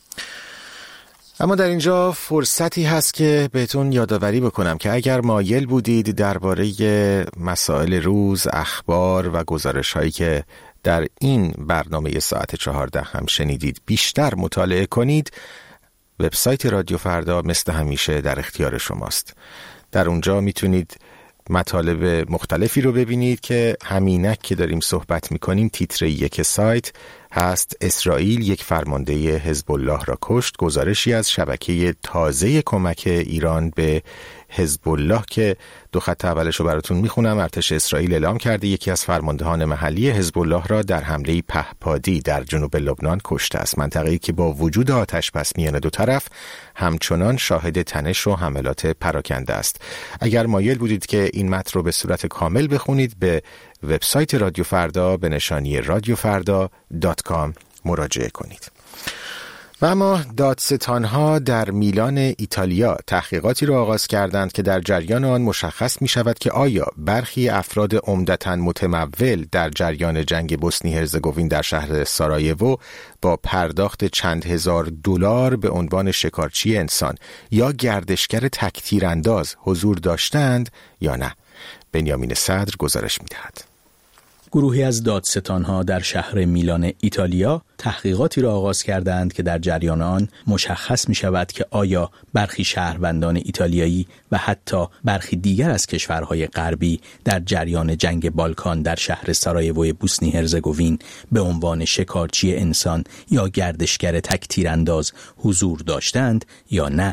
اما در اینجا فرصتی هست که بهتون یادآوری بکنم که اگر مایل بودید درباره مسائل روز، اخبار و گزارش هایی که در این برنامه ساعت 14 هم شنیدید بیشتر مطالعه کنید، وبسایت رادیو فردا مثل همیشه در اختیار شماست. در اونجا میتونید مطالب مختلفی رو ببینید که همینک که داریم صحبت میکنیم تیتر یک سایت هست: اسرائیل یک فرمانده حزب الله را کشت. گزارشی از شبکه تازه کمک ایران به حزب الله که دو خط اولش رو براتون میخونم. ارتش اسرائیل اعلام کرده یکی از فرماندهان محلی حزب الله را در حمله پهپادی در جنوب لبنان کشته است. منطقه‌ای که با وجود آتش بس میان دو طرف همچنان شاهد تنش و حملات پراکنده است. اگر مایل بودید که این متن رو به صورت کامل بخونید، به وبسایت رادیو فردا به نشانی radiofarda.com مراجعه کنید. و اما دادستانها در میلان ایتالیا تحقیقاتی را آغاز کردند که در جریان آن مشخص می شود که آیا برخی افراد عمدتاً متمول در جریان جنگ بوسنی هرزگوین در شهر سارایوو با پرداخت چند هزار دلار به عنوان شکارچی انسان یا گردشگر تک‌تیرانداز حضور داشتند یا نه. بنیامین صدر گزارش می دهد. گروهی از دادستانها در شهر میلان ایتالیا تحقیقاتی را آغاز کردند که در جریان آن مشخص می شود که آیا برخی شهروندان ایتالیایی و حتی برخی دیگر از کشورهای غربی در جریان جنگ بالکان در شهر سارایوو بوسنی هرزگوین به عنوان شکارچی انسان یا گردشگر تک‌تیرانداز حضور داشتند یا نه.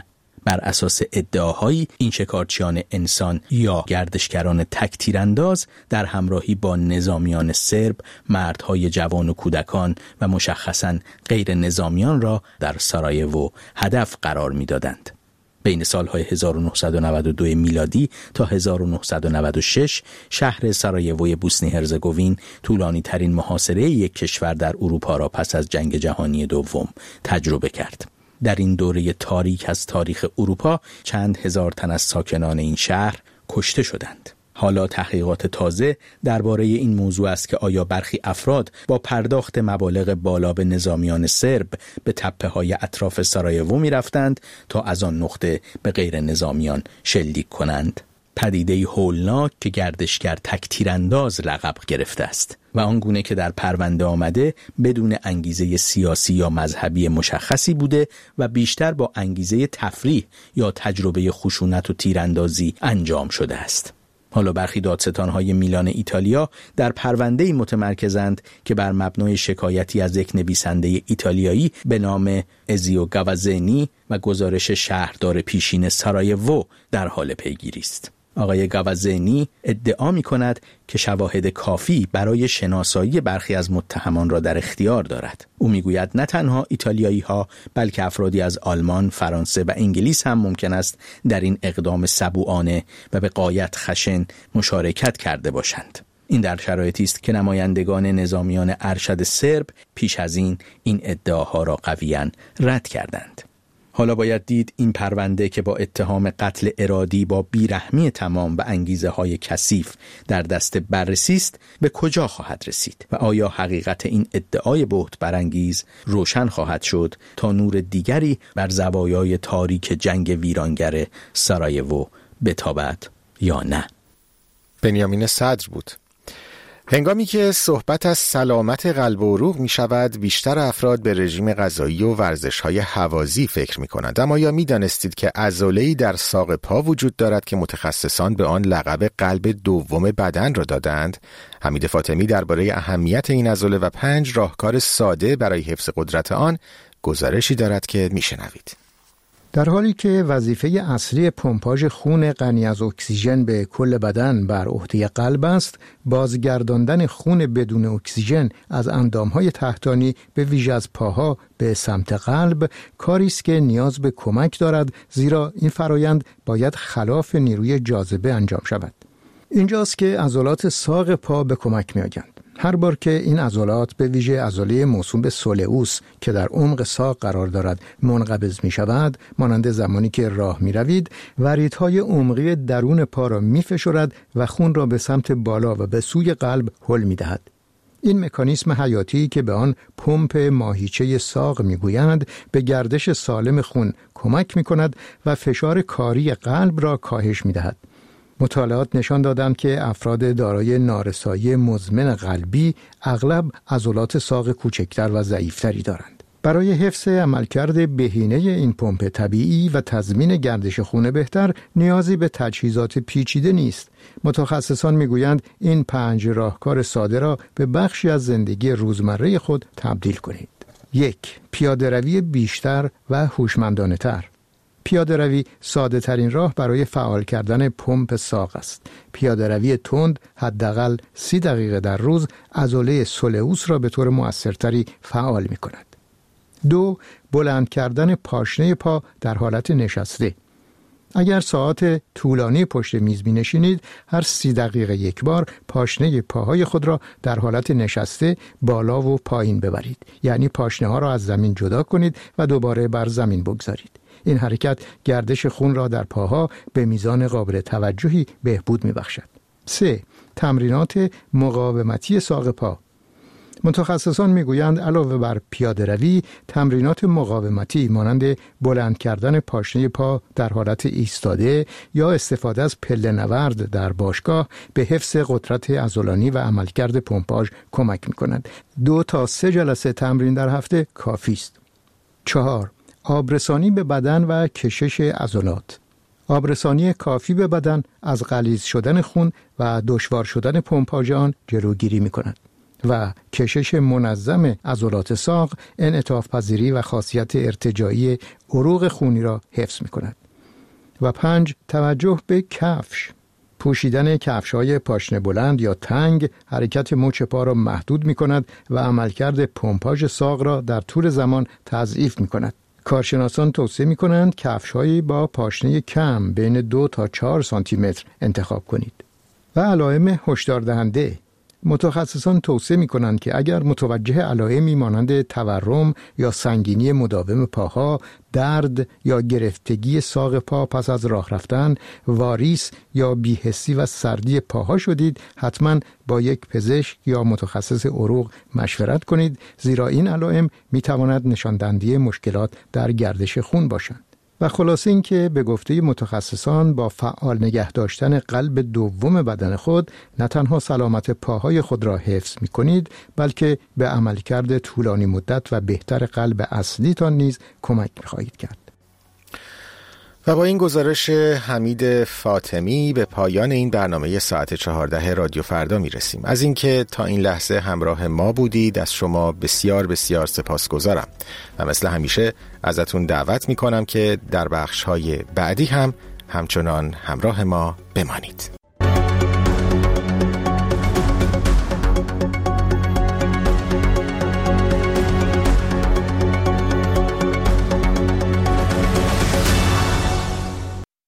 بر اساس ادعاهایی این شکارچیان انسان یا گردشگران تک تیرانداز در همراهی با نظامیان سرب مردهای جوان و کودکان و مشخصاً غیر نظامیان را در سارایوو هدف قرار می‌دادند. بین سالهای 1992 میلادی تا 1996 شهر سارایووی بوسنی هرزگوین طولانی ترین محاصره یک کشور در اروپا را پس از جنگ جهانی دوم تجربه کرد. در این دوره تاریک از تاریخ اروپا چند هزار تن از ساکنان این شهر کشته شدند. حالا تحقیقات تازه درباره این موضوع است که آیا برخی افراد با پرداخت مبالغ بالا به نظامیان سرب به تپه‌های اطراف سارایوو می‌رفتند تا از آن نقطه به غیر نظامیان شلیک کنند. پدیده‌ای هولناک که گردشگر تک تیرانداز لقب گرفته است و آنگونه که در پرونده آمده بدون انگیزه سیاسی یا مذهبی مشخصی بوده و بیشتر با انگیزه تفریح یا تجربه خشونت و تیراندازی انجام شده است. حالا برخی دادستان‌های میلان ایتالیا در پرونده‌ای متمرکزند که بر مبنای شکایتی از یک نویسنده ایتالیایی به نام ازیو گاوازینی و گزارش شهردار پیشین سارایوو در حال پیگیری است. آقای گاوازینی ادعا می‌کند که شواهد کافی برای شناسایی برخی از متهمان را در اختیار دارد. او می‌گوید نه تنها ایتالیایی‌ها بلکه افرادی از آلمان، فرانسه و انگلیس هم ممکن است در این اقدام سبوعانه و به غایت خشن مشارکت کرده باشند. این در شرایطی است که نمایندگان نظامیان ارشد سرب پیش از این ادعاها را قویاً رد کردند. حالا باید دید این پرونده که با اتهام قتل ارادی با بیرحمی تمام و انگیزه های کثیف در دست بررسی است به کجا خواهد رسید و آیا حقیقت این ادعای بهت برانگیز روشن خواهد شد تا نور دیگری بر زوایای تاریک جنگ ویرانگر سارایوو بتابد یا نه. بنیامین صدر بود. هنگامی که صحبت از سلامت قلب و عروق می شود، بیشتر افراد به رژیم غذایی و ورزش‌های هوازی فکر می کنند. اما یا می دانستید که عضله‌ای در ساق پا وجود دارد که متخصصان به آن لقب قلب دوم بدن را دادند؟ حمید فاطمی درباره اهمیت این عضله و 5 راهکار ساده برای حفظ قدرت آن گزارشی دارد که می شنوید. در حالی که وظیفه اصلی پمپاژ خون غنی از اکسیژن به کل بدن بر عهده قلب است، بازگرداندن خون بدون اکسیژن از اندامهای تحتانی به ویژه از پاها به سمت قلب کاری است که نیاز به کمک دارد، زیرا این فرایند باید خلاف نیروی جاذبه انجام شود. اینجاست که عضلات ساق پا به کمک می‌آیند. هر بار که این عضلات به ویژه عضله موسوم به سولئوس که در عمق ساق قرار دارد منقبض می شود، مانند زمانی که راه می روید، وریدهای عمقی درون پا را می فشرد و خون را به سمت بالا و به سوی قلب هل می دهد. این مکانیسم حیاتی که به آن پمپ ماهیچه ساق می گویند به گردش سالم خون کمک می کند و فشار کاری قلب را کاهش می دهد. مطالعات نشان دادند که افراد دارای نارسایی مزمن قلبی اغلب عضلات ساق کوچکتر و ضعیفتری دارند. برای حفظ عملکرد بهینه این پمپ طبیعی و تضمین گردش خون بهتر نیازی به تجهیزات پیچیده نیست. متخصصان میگویند این 5 راهکار ساده را به بخشی از زندگی روزمره خود تبدیل کنید. 1. پیاده‌روی بیشتر و هوشمندانه تر. پیاده روی ساده ترین راه برای فعال کردن پمپ ساق است. پیاده روی تند حداقل 30 دقیقه در روز عضله سولئوس را به طور مؤثرتری فعال می کند. 2. بلند کردن پاشنه پا در حالت نشسته. اگر ساعت طولانی پشت میز می نشینید، هر 30 دقیقه یک بار پاشنه پاهای خود را در حالت نشسته بالا و پایین ببرید. یعنی پاشنه ها را از زمین جدا کنید و دوباره بر زمین بگذارید. این حرکت گردش خون را در پاها به میزان قابل توجهی بهبود می‌بخشد. 3. تمرینات مقاومتی ساق پا. متخصصان میگویند علاوه بر پیاده روی، تمرینات مقاومتی مانند بلند کردن پاشنه پا در حالت ایستاده یا استفاده از پله نورد در باشگاه به حفظ قدرت عضلانی و عملکرد پمپاژ کمک می‌کند. 2 تا 3 جلسه تمرین در هفته کافی است. 4. آبرسانی به بدن و کشش عضلات. آبرسانی کافی به بدن از غلیظ شدن خون و دشوار شدن پمپاژ آن جلوگیری می‌کند و کشش منظم عضلات ساق انعطاف پذیری و خاصیت ارتجاعی عروق خونی را حفظ می‌کند. و 5 توجه به کفش. پوشیدن کفش‌های پاشنه بلند یا تنگ حرکت مچ پا را محدود می‌کند و عملکرد پمپاژ ساق را در طول زمان تضعیف می‌کند. کارشناسان توصیه می‌کنند کفش‌هایی با پاشنه کم بین 2 تا 4 سانتیمتر انتخاب کنید. و علائم هشدار دهنده. متخصصان توصیه می‌کنند که اگر متوجه علائمی مانند تورم یا سنگینی مداوم پاها، درد یا گرفتگی ساق پا پس از راه رفتن، واریس یا بی‌حسی و سردی پاها شدید، حتما با یک پزشک یا متخصص عروق مشورت کنید، زیرا این علائم می‌تواند نشان دهنده مشکلات در گردش خون باشند. و خلاصه این که به گفته متخصصان با فعال نگه داشتن قلب دوم بدن خود نه تنها سلامت پاهای خود را حفظ می کنید، بلکه به عملکرد طولانی مدت و بهتر قلب اصلیتان نیز کمک می خواهید کرد. و با این گزارش حمید فاطمی به پایان این برنامه ساعت 14 رادیو فردا می رسیم. از اینکه تا این لحظه همراه ما بودید از شما بسیار بسیار سپاسگزارم و مثل همیشه ازتون دعوت می کنم که در بخش‌های بعدی هم همچنان همراه ما بمانید.